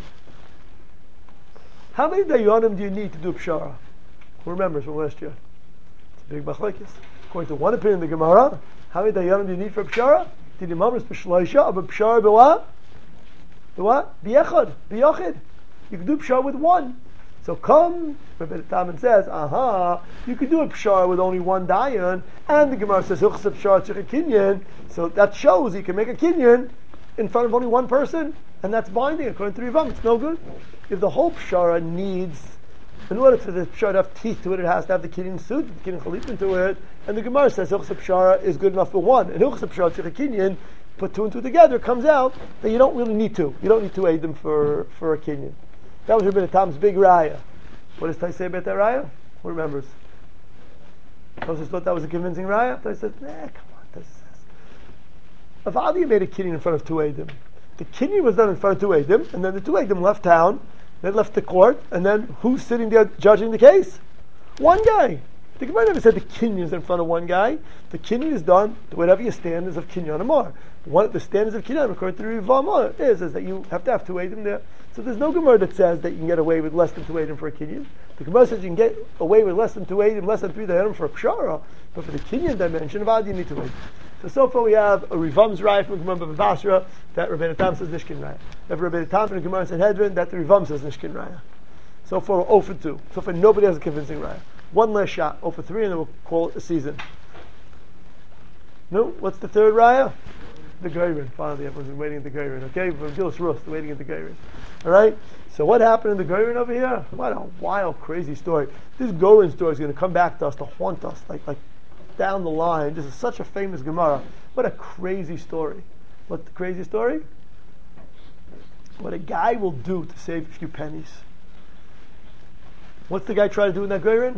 How many dayanim do you need to do Pshara? Who remembers from last year? It's a big machlokes. According to one opinion, the Gemara, how many dayanim do you need for Pshara? Did the Mamre b'shloisha, but Pshara b'what? B'what? B'yechad, b'yachid. You can do Pshara with one. So come, Rabbeinu Tam says, you could do a Pshara with only one dayan, and the Gemara says, Hilchas Pshara tzricha kinyan, so that shows you can make a kinyan in front of only one person, and that's binding according to Rivam. It's no good. If the whole Pshara needs, in order for the Pshara to have teeth to it, it has to have the kinyan suit, the kinyan chalipin to it, and the Gemara says Hilchas Pshara is good enough for one. And Hilchas Pshara tzricha kinyan, put two and two together, comes out that you don't really need two. You don't need to aid them for a kinyan. That was Rabbeinu Tam's big raya. What does Tai say about that raya? Who remembers? Tosfos thought that was a convincing raya. Tai said, come on, Tai says. If Adi made a kinyan in front of two aidim, the kinyan was done in front of two aidim, and then the two aidim left town, they left the court, and then who's sitting there judging the case? One guy. The Gemara never said the kinyan is in front of one guy. The kinyan is done to whatever your standards of kinyan are. One of the standards of kinyan, according to the Rivam, is that you have to have two aidim there. So there's no Gemara that says that you can get away with less than two aidim for a kinyan. The Gemara says you can get away with less than two aidim, less than three aidim for a pshara, but for the kinyan dimension of Adi, you need two aidim. So far we have a Rivam's raya from Gemara of Basra that Rabbeinu Tam says Nishkin raya. We have Rabbeinu Tam from the Gemara Sanhedrin that the Rivam says Nishkin raya. So far we're 0 for 2. So far nobody has a convincing raya. One last shot, 0 for 3, and then we'll call it a season. No? What's the third raya? The Geirin. Finally, everyone's been waiting at the Geirin. Okay? From Gilus Rus, waiting at the Geirin. Alright? So what happened in the Geirin over here? What a wild, crazy story. This Geirin story is going to come back to us, to haunt us, like down the line. This is such a famous Gemara. What a crazy story. What's the crazy story? What a guy will do to save a few pennies. What's the guy trying to do in that Geirin?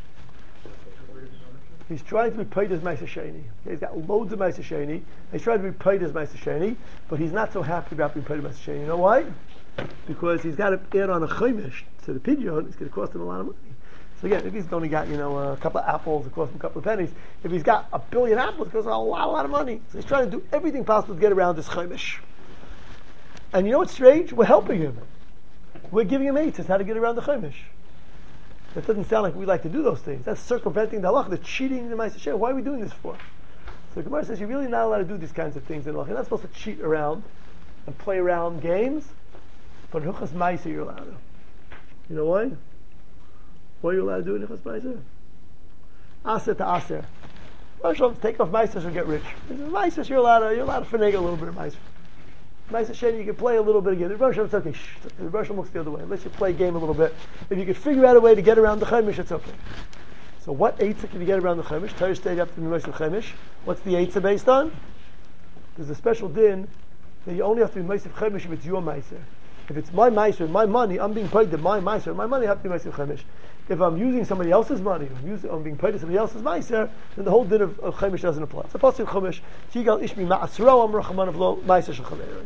He's trying to be paid as Ma'aser Sheni. He's got loads of Ma'aser Sheni. He's trying to be paid as Ma'aser Sheni, but he's not so happy about being paid as Ma'aser Sheni. You know why? Because he's got to add on a chaimish to the pidyon. It's going to cost him a lot of money. So again, if he's only got a couple of apples, it costs him a couple of pennies. If he's got 1 billion apples, it costs him a lot of money. So he's trying to do everything possible to get around this chaimish. And you know what's strange? We're helping him. We're giving him eights as how to get around the chaimish. That doesn't sound like we like to do those things. That's circumventing the halach. They're cheating the Ma'aser Sheni. Why are we doing this for? So Gemara says you're really not allowed to do these kinds of things in halach. You're not supposed to cheat around and play around games. But in Hilchos Ma'aser you're allowed to. You know why? What are you allowed to do in Hilchos Ma'aser? Aser to aser. Take off Ma'aser and get rich. Ma'aser you're allowed to finagle a little bit of Ma'aser. Ma'aser Sheni, you can play a little bit again. The Rosh Hashanah, it's okay. The Rosh Hashanah looks the other way. Let's you play a game a little bit. If you can figure out a way to get around the Chaimish, it's okay. So what Eitzah can you get around the Chaimish? Torah stated up to the Ma'aser Chaimish. What's the Eitzah based on? There's a special din that you only have to be Ma'aser Chaimish if it's your Ma'aser. If it's my Ma'aser and my money, I'm being paid to my Ma'aser and my money, I have to be Ma'aser Chaimish. If I'm using somebody else's money, I'm being paid to somebody else's Ma'aser, then the whole din of Chaimish doesn't apply. It's a pasuk Chaimish. Chigal Ishmi Ma'asro Am Rachaman Avlo Ma'aser Shechaveri.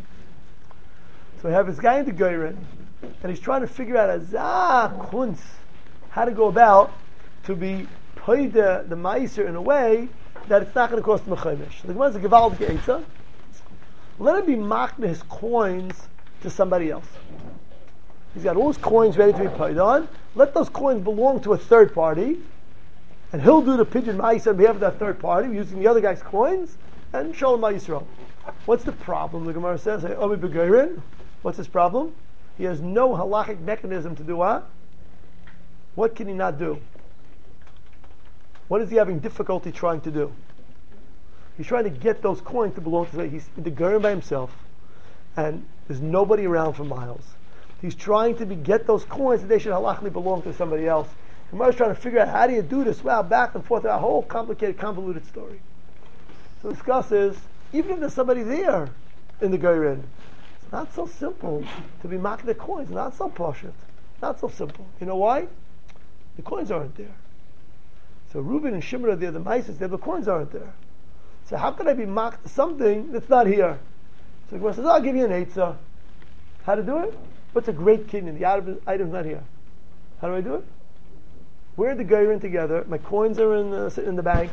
So we have this guy in the Geirin, and he's trying to figure out how to go about to be paid the Ma'aser in a way that it's not going to cost him a Chaimish. The Gemara is a Gevaldik Eitzah. Let him be makna his coins to somebody else. He's got all his coins ready to be paid on. Let those coins belong to a third party, and he'll do the pigeon Ma'aser on behalf of that third party using the other guy's coins, and show him Ma'aser. What's the problem? The Gemara says, Obi Begeirin. What's his problem? He has no halachic mechanism to do what? What can he not do? What is he having difficulty trying to do? He's trying to get those coins to belong to. He's in the Geirin by himself, and there's nobody around for miles. He's trying to get those coins that they should halachically belong to somebody else. Gemara's trying to figure out how do you do this? Wow, back and forth, a whole complicated, convoluted story. So the discuss is, even if there's somebody there in the Geirin, it's not so simple to be marking the coins. Not so poshut. Not so simple. You know why? The coins aren't there. So Reuben and Shimon are there, the Ma'aser, the coins aren't there. So how can I be marked something that's not here? So the Gemara says, I'll give you an eitzah. How to do it? What's a great kidney? The item's not here. How do I do it? We're the Geirin together. My coins are sitting in the bank.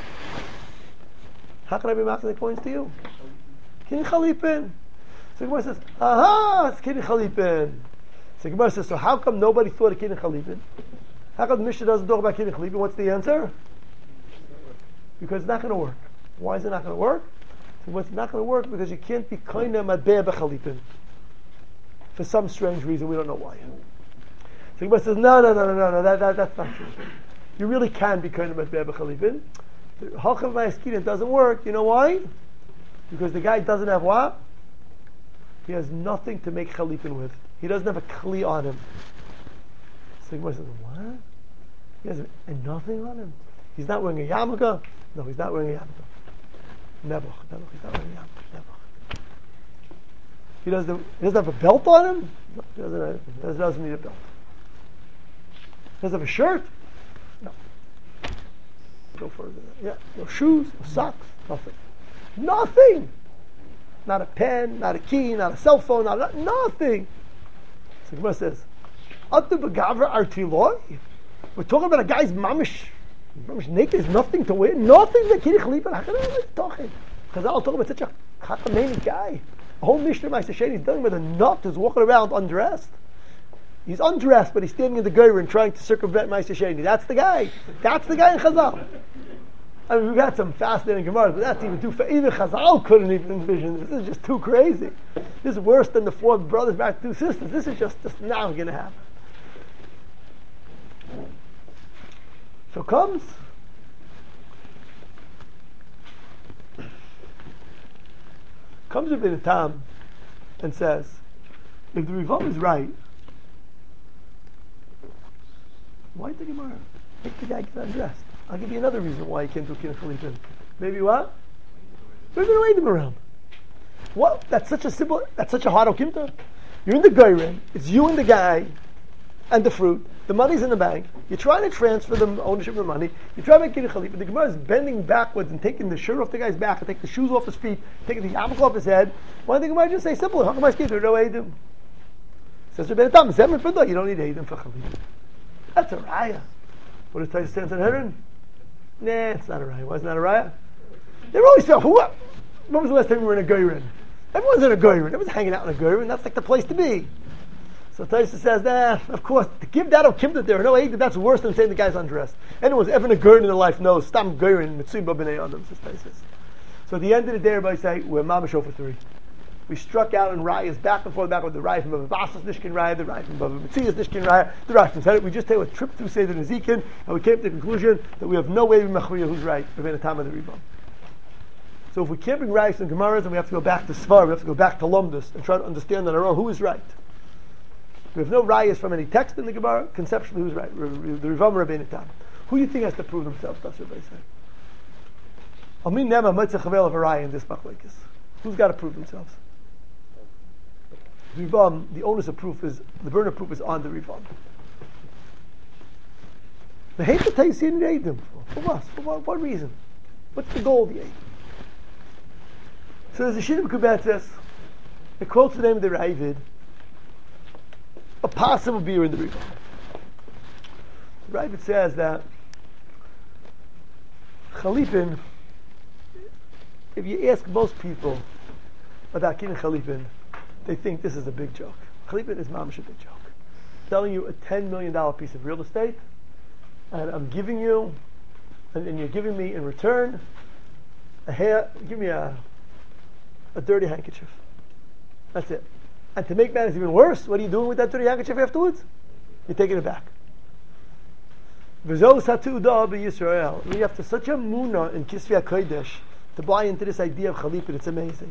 How can I be marking the coins to you? Kidney Chalipin. So the Gemara says, aha, it's Kidney Chalipin. So the Gemara says, so how come nobody thought of Kidney Chalipin? How come the Mishnah doesn't talk about Kidney Chalipin? What's the answer? Because it's not going to work. Why is it not going to work? So it's not going to work because you can't be koine matbeh b'chalipin. For some strange reason, we don't know why. So Gemara says, no, that's not true. You really can be koine matbeh b'chalipin. The halchav ma'askina doesn't work. You know why? Because the guy doesn't have what? He has nothing to make chalipin with. He doesn't have a kli on him. So Gemara says, what? He has nothing on him. He's not wearing a yarmulke. No, he's not wearing a yarmulke. Nebuch, he's not wearing a yarmulke. Nebuch. He doesn't have a belt on him? No, he doesn't need a belt. He doesn't have a shirt? No. Go further. Yeah, no shoes, no socks, nothing. Nothing! Not a pen, not a key, not a cell phone, nothing. So Gemara says, Atu begavra artiloi? We're talking about a guy's mamish naked, there's nothing to wear, nothing that Kiddush Chalipa. How can I talking? Chazal talking about such a chakameni guy. A whole Mishnah Ma'aser Sheni is dealing with a nut who's walking around undressed. He's undressed, but he's standing in the Geirin trying to circumvent Ma'aser Sheni. That's the guy. That's the guy in Chazal. I mean, we've got some fascinating Gemaras, but that's even too even Chazal couldn't even envision this. This is just too crazy. This is worse than the 4 brothers back to 2 sisters. This is just now going to happen. So comes Rabbeinu Tam and says, if the Rivam is right, why the Gemara? Make the guy get undressed. I'll give you another reason why you can't do Kinyan Chalipin. Maybe what? There's no Eidim around. What? That's such a simple, that's such a hard okimta. You're in the Geirin, it's you and the guy and the fruit. The money's in the bank. You're trying to transfer the ownership of the money. You try to make Kinyan Chalipin. The Gemara is bending backwards and taking the shirt off the guy's back and taking the shoes off his feet, taking the yarmulke off his head. Why don't the Gemara just say simple? How come I skip? There's no Eidim. Says Rebbeinu Tam, Zemer Fidda, you don't need Eidim for Chalipin. That's a raya. What does Taisa stand on Heron? Nah, it's not a raya. Why is it not a raya? They're always saying, when was the last time we were in a Geirin? Everyone's in a Geirin. Everyone's hanging out in a Geirin. That's like the place to be. So Taisa says, of course, to give that Kimda there, no Eidim, that's worse than saying the guy's undressed. Anyone's ever in a Geirin in their life knows, Stam Geirin, Mitzvah B'nei Adam, says Taisa. So at the end of the day, everybody say, we're Mamash over 3. We struck out in rayas back and forth, with the raya from Bava Basras Nishkin Raya, the raya from Bava Metzias Nishkin Raya, the raya from Seder. We just take a trip through Seder Nezikin, and we came to the conclusion that we have no way to be machriya who's right, Rebbeinu Tam and the Ribam. So if we can't bring rayas and gemaras, then we have to go back to Svar, we have to go back to Lomdus, and try to understand on our own who is right. We have no rayas from any text in the Gemara, conceptually who's right, the Rivam or Rebbeinu Tam. Who do you think has to prove themselves, that's what they say. Amin Nema Mitzvah Chavel of a raya in this machlekes. Who's got to prove themselves? Rivam, the onus of proof is, the burden of proof is on the Rivam. The hate to tell you see Eidim. For what? For what reason? What's the goal of the Eidim? So there's a Shidduch Kubetzes. It quotes the name of the Ravid. A possible beer in the Rivam. The Ravid says that Chalipin, if you ask most people about Kinyan Chalipin, they think this is a big joke. Chalipin is mamash a big joke. Selling you a $10 million piece of real estate, and I'm giving you, and you're giving me in return give me a dirty handkerchief. That's it. And to make matters even worse, what are you doing with that dirty handkerchief afterwards? You're taking it back. V'zos ha'tu'udah b'Yisrael. We have to such a munah in Kisvei HaKodesh to buy into this idea of Chalipin. It's amazing.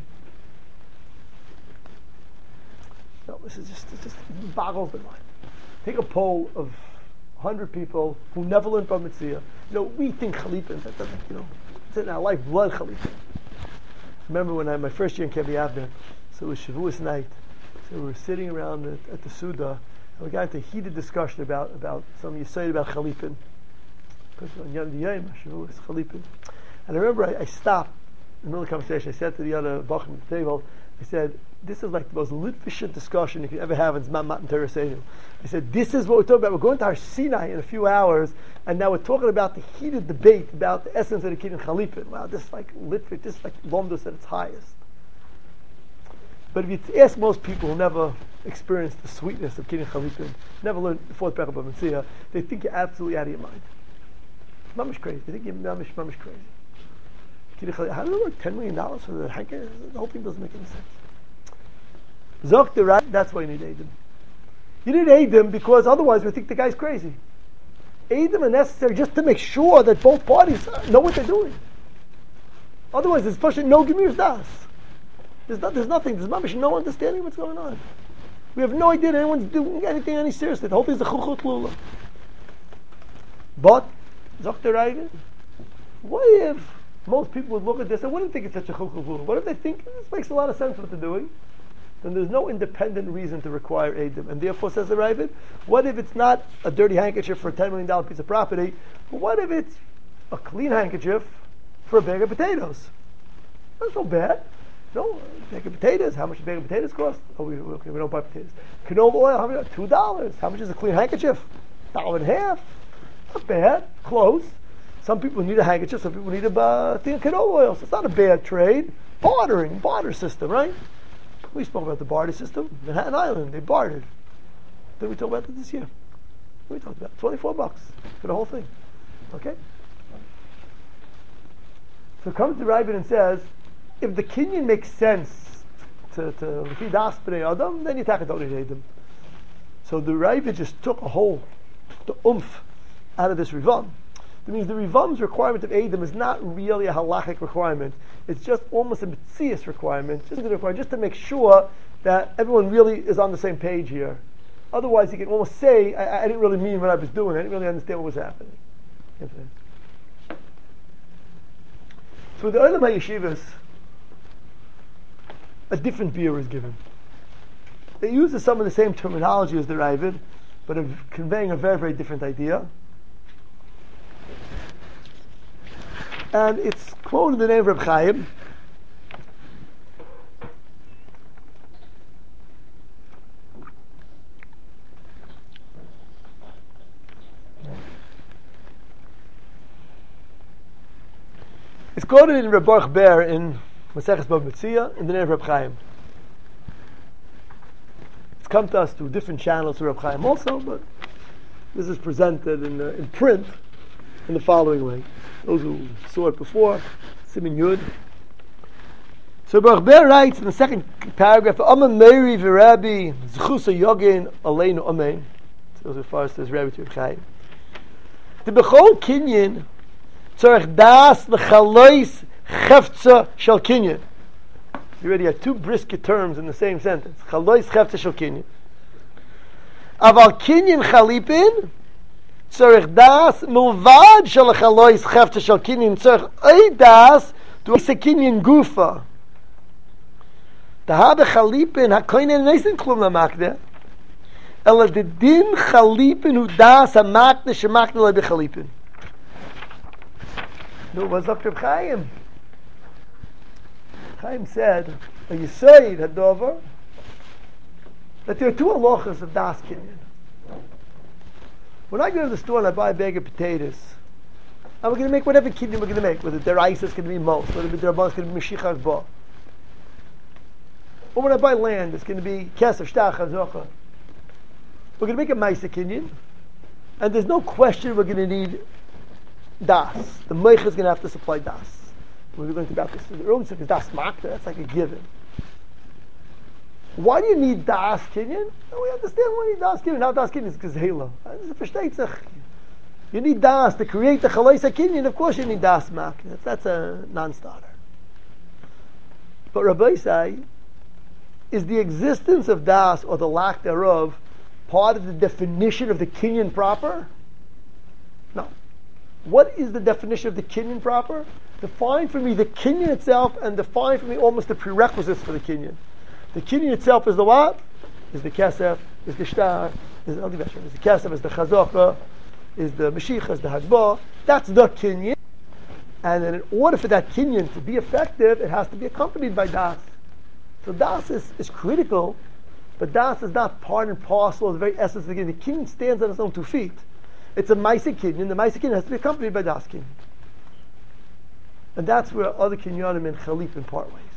No, it just boggles the mind. Take a poll of 100 people who never learned from Mitzvah. We think Chalipin, that doesn't, it's in our life, blood Chalipin. Remember when my first year in Kevi Avner, so it was Shavuos night, so we were sitting around at the Suda, and we got into a heated discussion about some Yisayid about Chalipin. Because on Yom Diyayim, Shavuos, Chalipin. And I remember I stopped in the middle of the conversation. I said to the other Bachim at the table, I said, this is like the most litvish discussion you can ever have in Zman Matan Torah Seinu. I said, this is what we're talking about. We're going to Har Sinai in a few hours, and now we're talking about the heated debate about the essence of the Kinyan Chalipin. Wow, this is like litvish, this is like Lomdus at its highest. But if you ask most people who never experienced the sweetness of Kinyan Chalipin, never learned the fourth Perek of Mitzvah, they think you're absolutely out of your mind. It's mamish crazy. They think you're mamish crazy. How do they work $10 million for the hanker? The whole thing doesn't make any sense. Zok the right, that's why you need Eidim. You need Eidim because otherwise we think the guy's crazy. Eidim are necessary just to make sure that both parties know what they're doing. Otherwise there's no Gemir Das. There's nothing, there's mamish no understanding what's going on. We have no idea that anyone's doing anything any seriously. The whole thing is a chuchut lula. But, Zok the right, what if most people would look at this and wouldn't think it's such a chuchut lula? What if they think this makes a lot of sense what they're doing? Then there's no independent reason to require Eidim. And therefore, says the Ravid, what if it's not a dirty handkerchief for a $10 million piece of property, but what if it's a clean handkerchief for a bag of potatoes? That's not bad. No, a bag of potatoes, how much a bag of potatoes cost? Oh, we don't buy potatoes. Canola oil, how much? $2. How much is a clean handkerchief? $1.50. Not bad. Close. Some people need a handkerchief, some people need a thing of canola oil. So it's not a bad trade. Barter system, right? We spoke about the barter system. Manhattan Island, they bartered. Then we talked about this year. We talked about $24 for the whole thing. Okay? So comes the Ravid and says, if the Kinyan makes sense to feed Bnei Adam, then you take a don't need Eidim. So the Ravid just took the oomph out of this Rivam. That means the Rivam's requirement of Eidim is not really a halachic requirement. It's just almost a Metzias requirement, just to make sure that everyone really is on the same page here. Otherwise, you can almost say, I didn't really mean what I was doing. I didn't really understand what was happening. For the Olam HaYeshivas, a different beer is given. It uses some of the same terminology as the Ravid, but of conveying a very, very different idea. And it's quoted in the name of Reb Chaim. It's quoted in Reb Baruch Ber in Maseches Bava Metzia in the name of Reb Chaim. It's come to us through different channels through Reb Chaim also, but this is presented in print in the following way. Those who saw it before, Simin Yud. So Baruch Ber writes in the second paragraph, Amma Meiri v'Rabbi Zchusa Yogin Aleinu Amen. So as far as says Rabbi to Reb Chaim. The Bechol Kinyan Tzorech Das L'Chalois Cheftza Shel Kinyan. You already had two brisket terms in the same sentence. Chalois Cheftza Shel Kinyan. Aval Kinyan Chalipin Tzorech Das Milvad Shel Chalois Cheftza Shel Kinyan Tzorech Oy Das Du Eise Kinyan Gufa. Da habe Chalipin HaKoinen Neisen Klum LaMakde Ela de Din Chalipin Hu Das HaMakde Shemakde Loi Bechalipin. No, it was Dr. Chaim. Chaim said, a Yisoid Hadover, that there are two halachas of Das Kinyan. When I go to the store and I buy a bag of potatoes, and we're going to make whatever kinyan we're going to make, whether deraisa is going to be most, whether derabban is going to be meshichas ba. Or when I buy land, it's going to be keser, shtach, hazocha. We're going to make a ma'aser kinyan, and there's no question we're going to need das. The Meicha is going to have to supply das. We learned about this in the early because das makta, that's like a given. Why do you need das kinyan? No, we understand why you need das kinyan. Now das kinyan is gezehela. You need das to create the chalaisa kinyan. Of course you need das makta. That's a non-starter. But Rabbi say, is the existence of das or the lack thereof part of the definition of the kinyan proper? No. What is the definition of the kinyan proper? Define for me the kinyan itself and define for me almost the prerequisites for the kinyan. The kinyan itself is the what? Is the kesef, is the shtar, is the kesef, is the chazocha, is the meshicha, is the hadzbah. That's the kinyan. And then in order for that kinyan to be effective, it has to be accompanied by das. So das is critical, but das is not part and parcel of the very essence of the kinyan. The kinyan stands on its own 2 feet. It's a ma'aser kinyan. The ma'aser kinyan has to be accompanied by das kinyan. And that's where other kinyanim and chalipin part ways.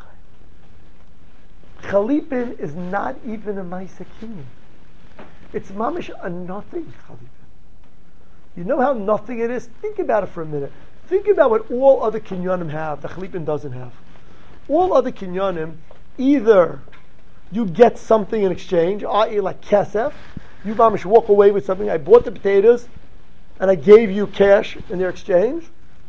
Chalipin is not even a ma'aser kinyan. It's mamish a nothing chalipin. You know how nothing it is? Think about it for a minute. Think about what all other kinyanim have, the chalipin doesn't have. All other kinyanim, either you get something in exchange, i.e. like kesef, you mamish walk away with something. I bought the potatoes and I gave you cash in their exchange.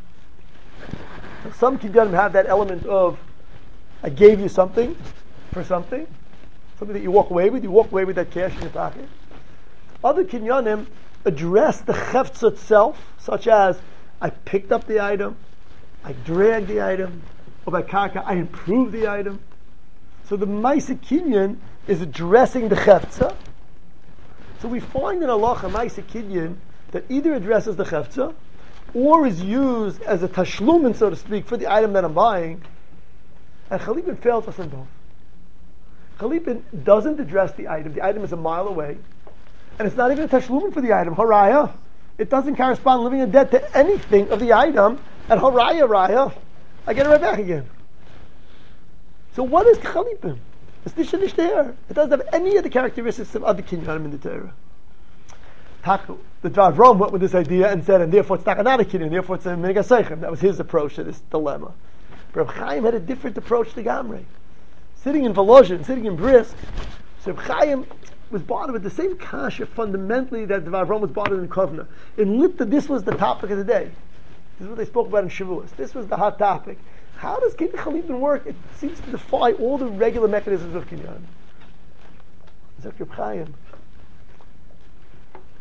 Some kinyanim have that element of I gave you something for something that you walk away with that cash in your pocket. Other kinyanim address the cheftza itself, such as I picked up the item, I dragged the item, or by karka I improved the item. So the ma'aser kinyan is addressing the cheftza. So we find in halacha ma'aser kinyan that either addresses the cheftza or is used as a tashlumin, so to speak, for the item that I'm buying. And chalipin fails us in both. Chalipin doesn't address the item. The item is a mile away. And it's not even a tashlumin for the item. Haraya. It doesn't correspond living and dead to anything of the item. And haraya, I get it right back again. So what is chalipin? It's nicht there. It doesn't have any of the characteristics of other kinyanim in the Torah. The Dvar Rome went with this idea and said, and therefore it's not a kinyan, and therefore it's a minig haseichem. That was his approach to this dilemma. But Reb Chaim had a different approach to Gamrei. Sitting in Volozhin, sitting in Brisk, so Reb Chaim was bothered with the same kasha fundamentally that Dvar Rome was bothered in Kovna. In Litta, this was the topic of the day. This is what they spoke about in Shavuos. This was the hot topic. How does Kinyan Chalipin work? It seems to defy all the regular mechanisms of Kinyan. Zok Reb Chaim.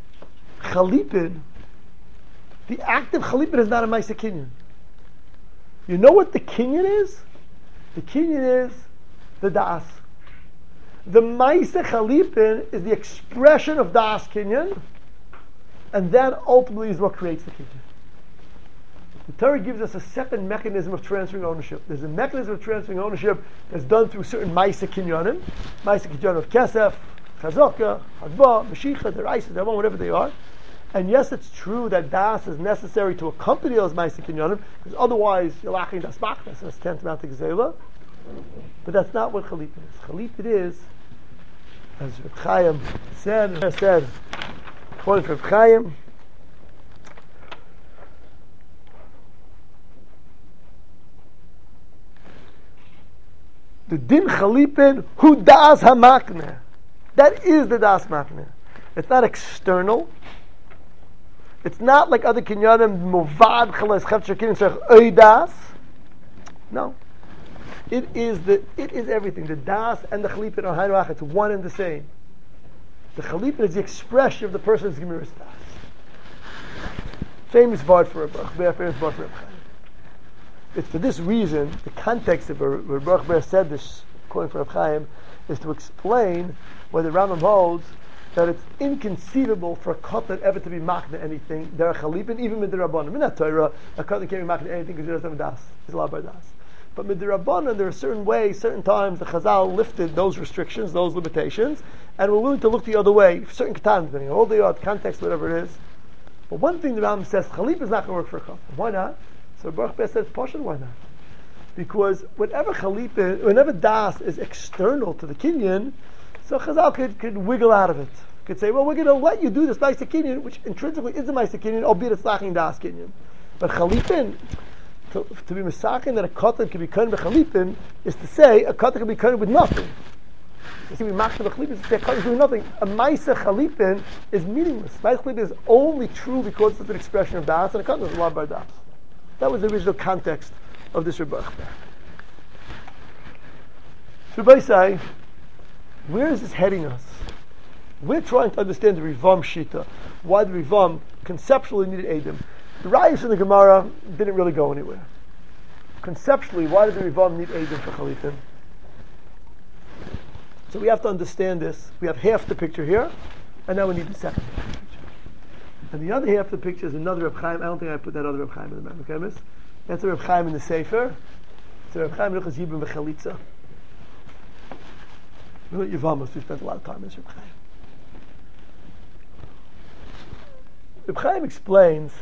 Chalipin, the act of Chalipin is not a ma'aser kinyan. You know what the kinyan is? The kinyan is the das. The Maisa Chalipin is the expression of das kinyan, and that ultimately is what creates the kinyan. The Torah gives us a second mechanism of transferring ownership. There's a mechanism of transferring ownership that's done through certain Maisa kinyanim, Maisa kinyan of Kesef, Chazaka, Hagba, Mashiach, Deraisa, Davon, whatever they are. And yes, it's true that das is necessary to accompany those Maisa kinyanim, because otherwise you're lacking das machnas, that's tantamount to Gezela. But that's not what Chalipin is. Chalipin is, as Reb Chaim said, quoting from Reb Chaim, the din Chalipin hu das hamakne. That is the das makne. It's not external. It's not like other kinyanim movad chalas chavcher kinyan sech oidas. No. It is everything. The das and the chalipin are hainwach. It's one and the same. The chalipin is the expression of the person's gemiris das. Famous word for a Baruch Ber, famous word for a Chaim. It's for this reason, the context of where Baruch Ber said this, quoting from Reb Chaim, is to explain why the Rambam holds that it's inconceivable for a katan ever to be makna anything. There are chalipin, even midirabbanan. In that Torah, a katan can't be makna anything because he doesn't have das. He's allowed by das. But midirabbanan, there are certain ways, certain times, the Chazal lifted those restrictions, those limitations, and we're willing to look the other way. Certain katan, depending on all the context, whatever it is. But one thing the Rambam says, chalipin is not going to work for a katan. Why not? So Baruch Ber says, Pashan, why not? Because whenever das is external to the kinyan, so Chazal could wiggle out of it. Could say, well, we're going to let you do this Maisa kinyan, which intrinsically is a Maisa kinyan, albeit it's lacking das kinyan. But Chalipin, to be misakin that a katan can be kind with Chalipin, is to say a katan can be kind with nothing. You see, we machshir the Chalipin is to say a katan is doing nothing. A Maisa Chalipin is meaningless. Maisa Chalipin is only true because it's an expression of das, and a katan is allowed by das. That was the original context of this Rebbe. So by say, where is this heading us? We're trying to understand the Rivam Shita, why the Rivam conceptually needed Edom. The Rayos in the Gemara didn't really go anywhere. Conceptually, why did the Rivam need Edom for Chalipin? So we have to understand this. We have half the picture here, and now we need the second half of the picture. And the other half of the picture is another Reb Chaim. I don't think I put that other Reb Chaim in the Memory. That's a Reb Chaim in the Sefer. It's a Reb Chaim Ruchas Yibim V'Chalitza. We spent a lot of time in this Reb Chaim. Reb Chaim explains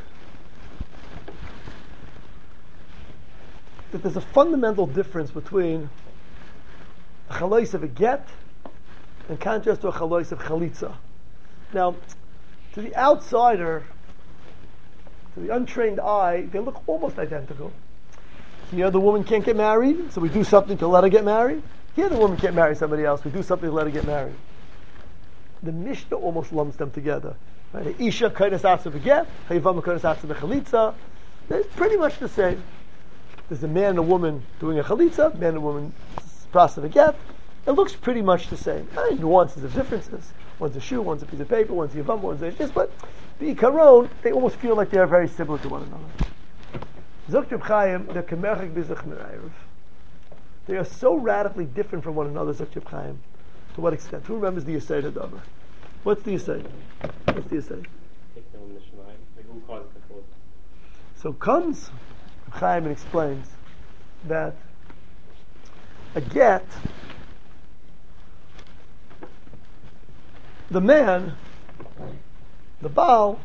that there's a fundamental difference between a chalais of a get in contrast to a chalais of chalitza. Now, to the outsider, to the untrained eye, they look almost identical. Here the woman can't get married, so we do something to let her get married. Here the woman can't marry somebody else, we do something to let her get married. The Mishnah almost lumps them together. Right? Isha kainas atzu v'get, hayivama kainas atzu v'chalitza. They're pretty much the same. There's a man and a woman doing a chalitza, man and a woman process of v'get. It looks pretty much the same. Nuances of differences. One's a shoe, one's a piece of paper, one's a yavam, one's a this, but the ikaron, they almost feel like they're very similar to one another. Zok Reb Chaim, they're kemerchek bizach mirayrev. They are so radically different from one another, Zok Reb Chaim. To what extent? Who remembers the Yesod HaDavar? What's the Yesod? What's the Yesod? Who caused the cause? So comes Reb Chaim and explains that a get, the man, the Baal,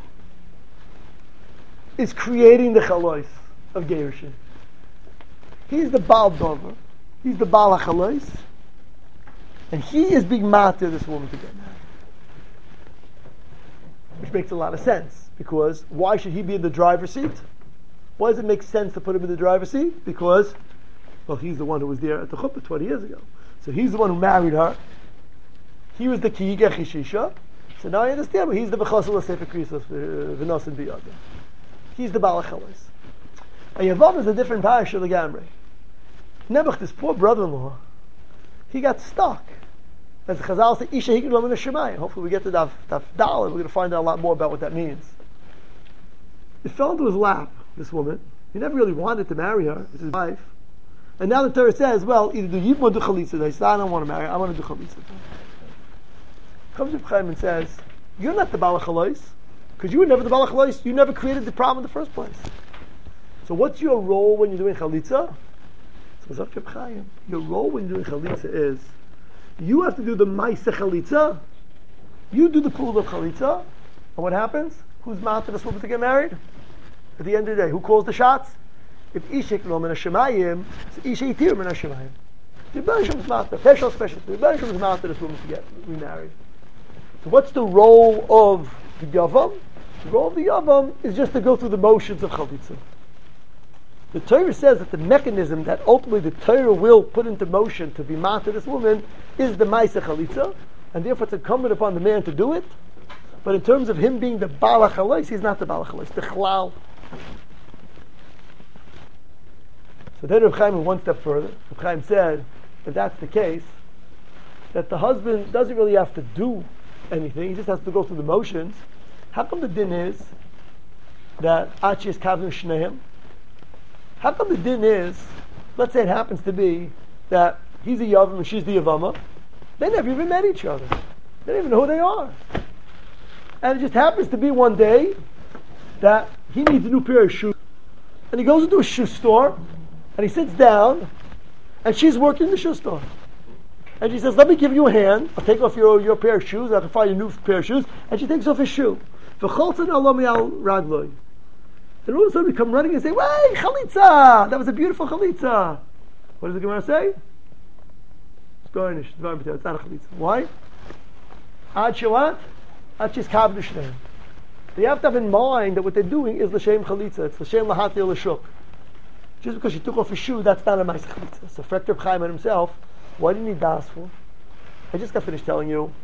is creating the chalois of Gerushin. He's the Baal Dover. He's the Baal HaChalois. And he is being matir this woman to get married. Which makes a lot of sense. Because why should he be in the driver's seat? Why does it make sense to put him in the driver's seat? Because, well, he's the one who was there at the chuppah 20 years ago. So he's the one who married her. He was the Kihiga Chishisha. So now I understand, but he's the Bechosel Sefer Krisos, V'nos and Biyada. He's the Baal HaChalois. A Yavam is a different parasha legamrei. Nebuch, this poor brother-in-law, he got stuck. As the Chazal said, Isha Hikid Lamin Shemayim. Hopefully we get to Daf Dal, and we're going to find out a lot more about what that means. It fell into his lap, this woman, He never really wanted to marry her. It's his wife. And now the Torah says, well, either do Yibum or do Chalitza. He says, I don't want to marry her. I want to do Chalitza. Comes Reb Chaim and says, you're not the Baal HaChalois, because you were never the Baal HaChalois. You never created the problem in the first place. So what's your role when you're doing Chalitza? So Reb Chaim, your role when you're doing Chalitza is, you have to do the Maisa Chalitza. You do the pool of Chalitza. And what happens? Who's mounted this woman to get married? At the end of the day, who calls the shots? If Ishik lo min hashemayim, it's Isha Yitir min hashemayim. The Rebbeinu Shem is mounted. Special. The Rebbeinu Shem is mounted this woman to get remarried. So what's the role of the Yavam? The role of the Yavam is just to go through the motions of Chalitza. The Torah says that the mechanism that ultimately the Torah will put into motion to be mounted this woman is the Maisa Chalitza, and therefore it's incumbent upon the man to do it. But in terms of him being the Baal HaChalois, he's not the Baal HaChalois, the Chalal. So then Reb Chaim went one step further. Reb Chaim said, if that's the case, that the husband doesn't really have to do anything, he just has to go through the motions. How come the din is that Achi is Kavnu Shneim? How come the din is, let's say it happens to be that he's a Yavam and she's the Yavama, they never even met each other. They don't even know who they are. And it just happens to be one day that he needs a new pair of shoes, and he goes into a shoe store, and he sits down, and she's working in the shoe store. And she says, let me give you a hand, I'll take off your pair of shoes, I can find you a new pair of shoes, and she takes off his shoe. And all of a sudden we come running and say, "Way, chalitza! That was a beautiful chalitza." What does the Gemara say? It's garnished. It's not a chalitza. Why? Ad shewat? Ad shis kavnu shneim. You have to have in mind that what they're doing is l'shem chalitza. It's l'shem lahatil l'shuk. Just because she took off his shoe, that's not a nice chalitza. So Reb Chaim himself, why didn't he das for? I just got finished telling you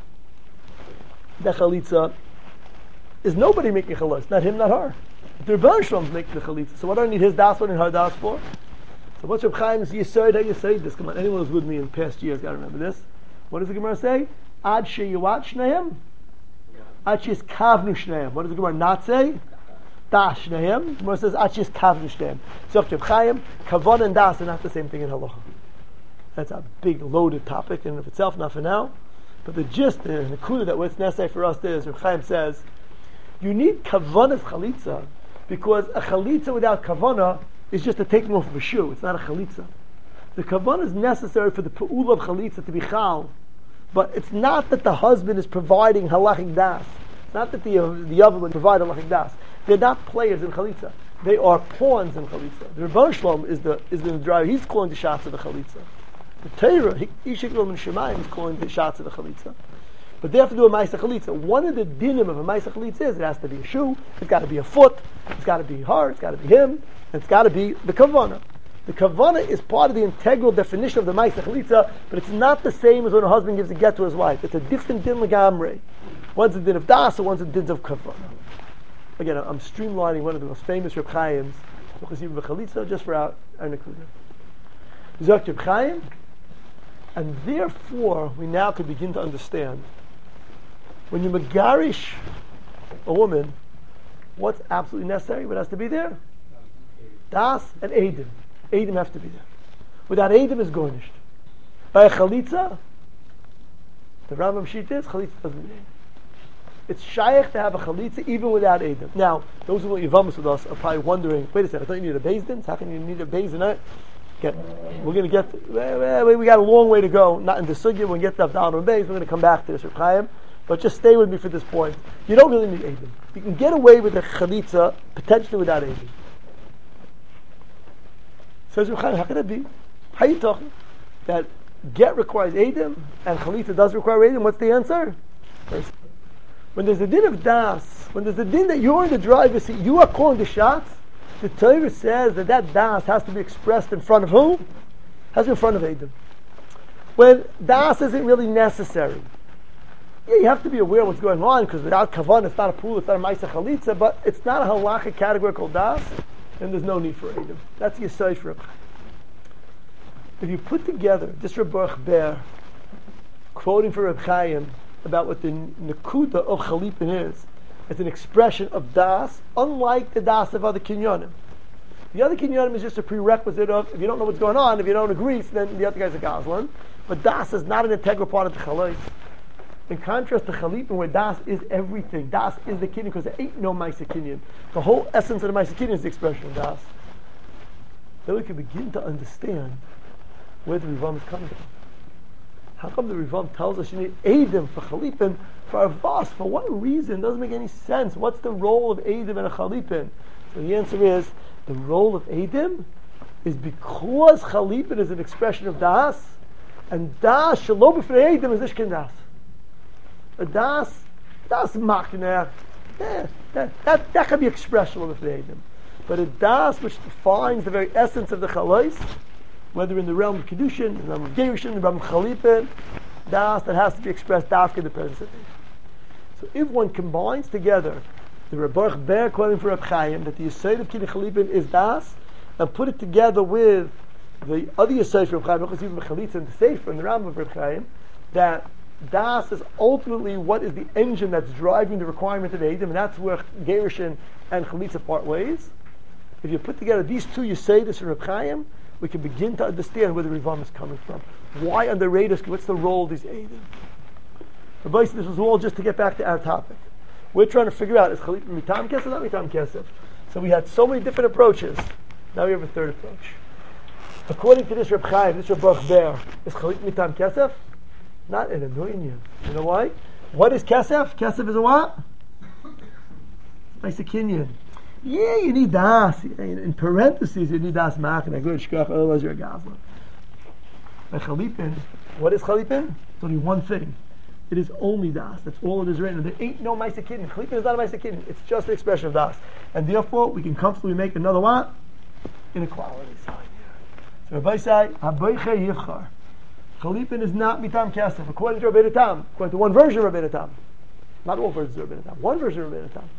that chalitza is nobody making chalitza, not him, not her. The Rebbeinu Shalom make the chalitza. So what do I need his das for and her das for? So what's Reb Chaim's yesod? How you say this? Come on, anyone who's with me in past years got to remember this. What does the Gemara say? Ad sheyuat shneim. Ad sheis kavnu shneim. What does the Gemara not say? Das shneim. The Gemara says ad sheis kavnu shneim. So Reb Chaim, kavon and das are not the same thing in halacha. That's a big loaded topic in and of itself, not for now. But the gist, the kuda that what's necessary for us is Reb Chaim says, you need kavanas chalitza. Because a chalitza without kavana is just a taking off of a shoe. It's not a chalitza. The kavana is necessary for the pu'ul of chalitza to be chal. But it's not that the husband is providing halachic das. It's not that the Yavam would provide halachic das. They're not players in chalitza. They are pawns in chalitza. The Rebbeinu Shalom is the driver. He's calling the shots of the chalitza. The Torah, Ishik Lo Min Shemayim, is calling the shots of the chalitza. But they have to do a Maisa Chalitza. One of the dinim of a Maisa Chalitza is it has to be a shoe, it's got to be a foot, it's got to be her, it's got to be him, and it's got to be the Kavana. The Kavana is part of the integral definition of the Maisa Chalitza, but it's not the same as when a husband gives a get to his wife. It's a different din legamre. One's a din of das, and one's a din of Kavana. Again, I'm streamlining one of the most famous Reb Chaims, Chalitza, just for our Nekuda. Zok Reb Chaim, and therefore we now can begin to understand when you megarish a woman, what's absolutely necessary? What has to be there? Das and Eidim. Eidim have to be there. Without Eidim is garnished. By a chalitza, the Rambam sheet is, chalitza doesn't need Eidim. It's shaykh to have a chalitza even without Eidim. Now, those who are Yavamis with us are probably wondering, wait a second, I thought you needed a Beis Din? How can you need a Beis Din? We're going to get, we got a long way to go, not in the sugya, we'll get to Avdal and Beis, we're going to come back to this, Reb Chaim. But just stay with me for this point. You don't really need Eidim. You can get away with a chalitza potentially without Eidim. Says Reb Chaim, how can it be? How are you talking? That get requires Eidim and chalitza does require Eidim? What's the answer? When there's a din of das, when there's a din that you're in the driver's seat, you are calling the shots, the Torah says that das has to be expressed in front of who? Has to be in front of Eidim. When das isn't really necessary. Yeah, you have to be aware of what's going on, because without kavan, it's not a pool, it's not a ma'isa chalitza, but it's not a halachic category called das, and there's no need for Eidim. That's the yesod for Reb Chaim. If you put together this Reb Baruch Ber, quoting for Reb Chaim about what the nekuda of chalipin is, it's an expression of das, unlike the das of other kinyonim. The other kinyanim is just a prerequisite of, if you don't know what's going on, if you don't agree, then the other guy's a gazlan. But das is not an integral part of the chalais. In contrast to chalipin, where das is everything. Das is the kinyan, because there ain't no ma'aseh kinyan. The whole essence of the ma'aseh kinyan is the expression of das. Then we can begin to understand where the Rivam is coming from. How come the Rivam tells us you need Eidim for Chalipin, for Avas? For what reason? It doesn't make any sense. What's the role of Eidim in a Chalipin? So the answer is, the role of Eidim is because Chalipin is an expression of Das, and Das, Shalom b'fnei Eidim, is Ishkin Das. A Das Machner, that can be expression of the Eidim. But a Das which defines the very essence of the Chalais, whether in the realm of Kedushin, in the realm of Gerushin, in the realm of Chalipin, Das that has to be expressed dafka in the presence of Eidim. So if one combines together the Rebbe Ber quoting for Reb Chaim that the Yesod of Kiddush Chalipin is Das, and put it together with the other Yesod for Reb Chaim, because even the Chalitza and the Sefer in the realm of Reb Chaim, that Das is ultimately what is the engine that's driving the requirement of Eidim, and that's where Gerushin and Chalitza part ways. If you put together these two Yesodis and Reb Chaim, we can begin to understand where the Rivam is coming from. Why under Raidus? What's the role of these Eidim? This was all just to get back to our topic. We're trying to figure out, is Chalipin Mitam Kesef or not Mitam Kesef? So we had so many different approaches. Now we have a third approach. According to this Reb Chaim, this Reb Baruch Ber, is Chalipin Mitam Kesef? Not in annoying you. You know why? What is Kesef? Kesef is a what? It's a kinyan. Yeah, you need das. In parentheses, you need das machna. Good shkach, otherwise you're a gazla. But Chalipin, what is Chalipin? It's only one thing. It is only das. That's all it is written. There ain't no ma'aseh kinyan. Chalipin is not a ma'aseh kinyan. It's just an expression of das. And therefore, we can comfortably make another what? Inequality sign. So Rabbi say, Habayche Yivchar. Chalipin is not mitam kesef. According to Rabbeinu Tam, according to one version of Rabbeinu Tam. Not all versions of Rabbeinu Tam. One version of Rabbeinu Tam.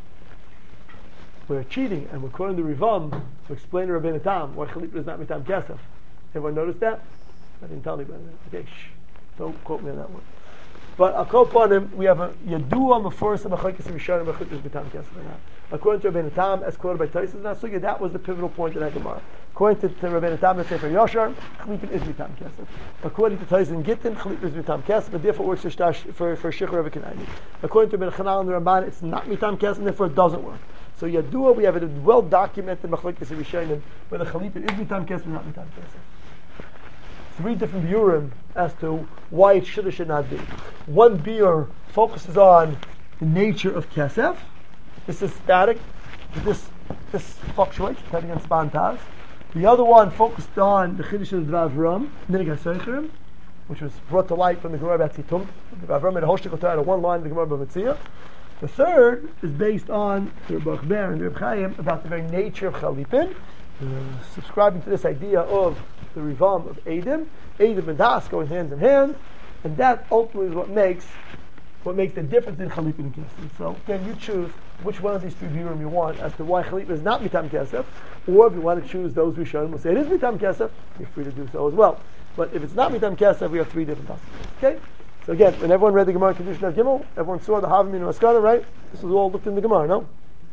We're cheating, and we're quoting the Rivam to explain to Rabbeinu Tam why Chalipin is not mitam kesef. Everyone noticed that? I didn't tell anybody that. Okay, shh. Don't quote me on that one. But I'll quote on him. We have a Yadua Meforsa Machakis Rishonim Machakis Mitam Kesef. According to Rabbeinu Tam, as quoted by Taisus Nasuya, that was the pivotal point in that Gemara. According to Rabbeinu Tam, let's say for Yoshar, Chalipin is mitam kesef. According to Taisus and Gittin, Chalipin is mitam kesef, and therefore works for Shikha Rebbe Kenani. According to Rabbeinu Chanal and the Ramban, it's not mitam kesef, and therefore it doesn't work. So Yadua, we have a well documented Machlokes Rishonim where the Chalipin is mitam kesef and not mitam kesef. Three different biurim as to why it should or should not be. One biur focuses on the nature of kesef. This is static. This fluctuates depending on spantas. The other one focused on the Chiddush of the Avram, Minig HaSeicherim, which was brought to light from the Gemara about Tzitum. The Avram had a Hoshtik Otah, one line in the Gemara B'Metzia. The third is based on the Rebbe Ber and the Reb Chaim about the very nature of Chalipin, subscribing to this idea of the Rivam of Eidim and Das going hand in hand, and that ultimately is what makes the difference in Chalipin and Kesef. So again, you choose which one of these three biurim you want as to why Chalipin is not mitam kesef, or if you want to choose those Rishonim will say it is mitam kesef, you're free to do so as well. But if it's not mitam kesef, we have three different possibilities. Okay? So again, when everyone read the Gemara Kedushin of Gimel, everyone saw the Havim in Maskana, right? This was all looked in the Gemara, no?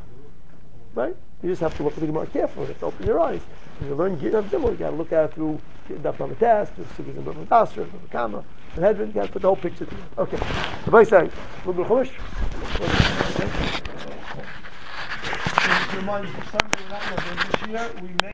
Right? You just have to look at the Gemara carefully. You have to open your eyes. When you learn Gimel of Gimel, you got to look at it through Daf Lamed Tes, through Sugis and Bava Basra, Bava Kama, and Hedvin. You got to put the whole picture together. Okay. Rabbi say, look at Chumash. Remind you, this year we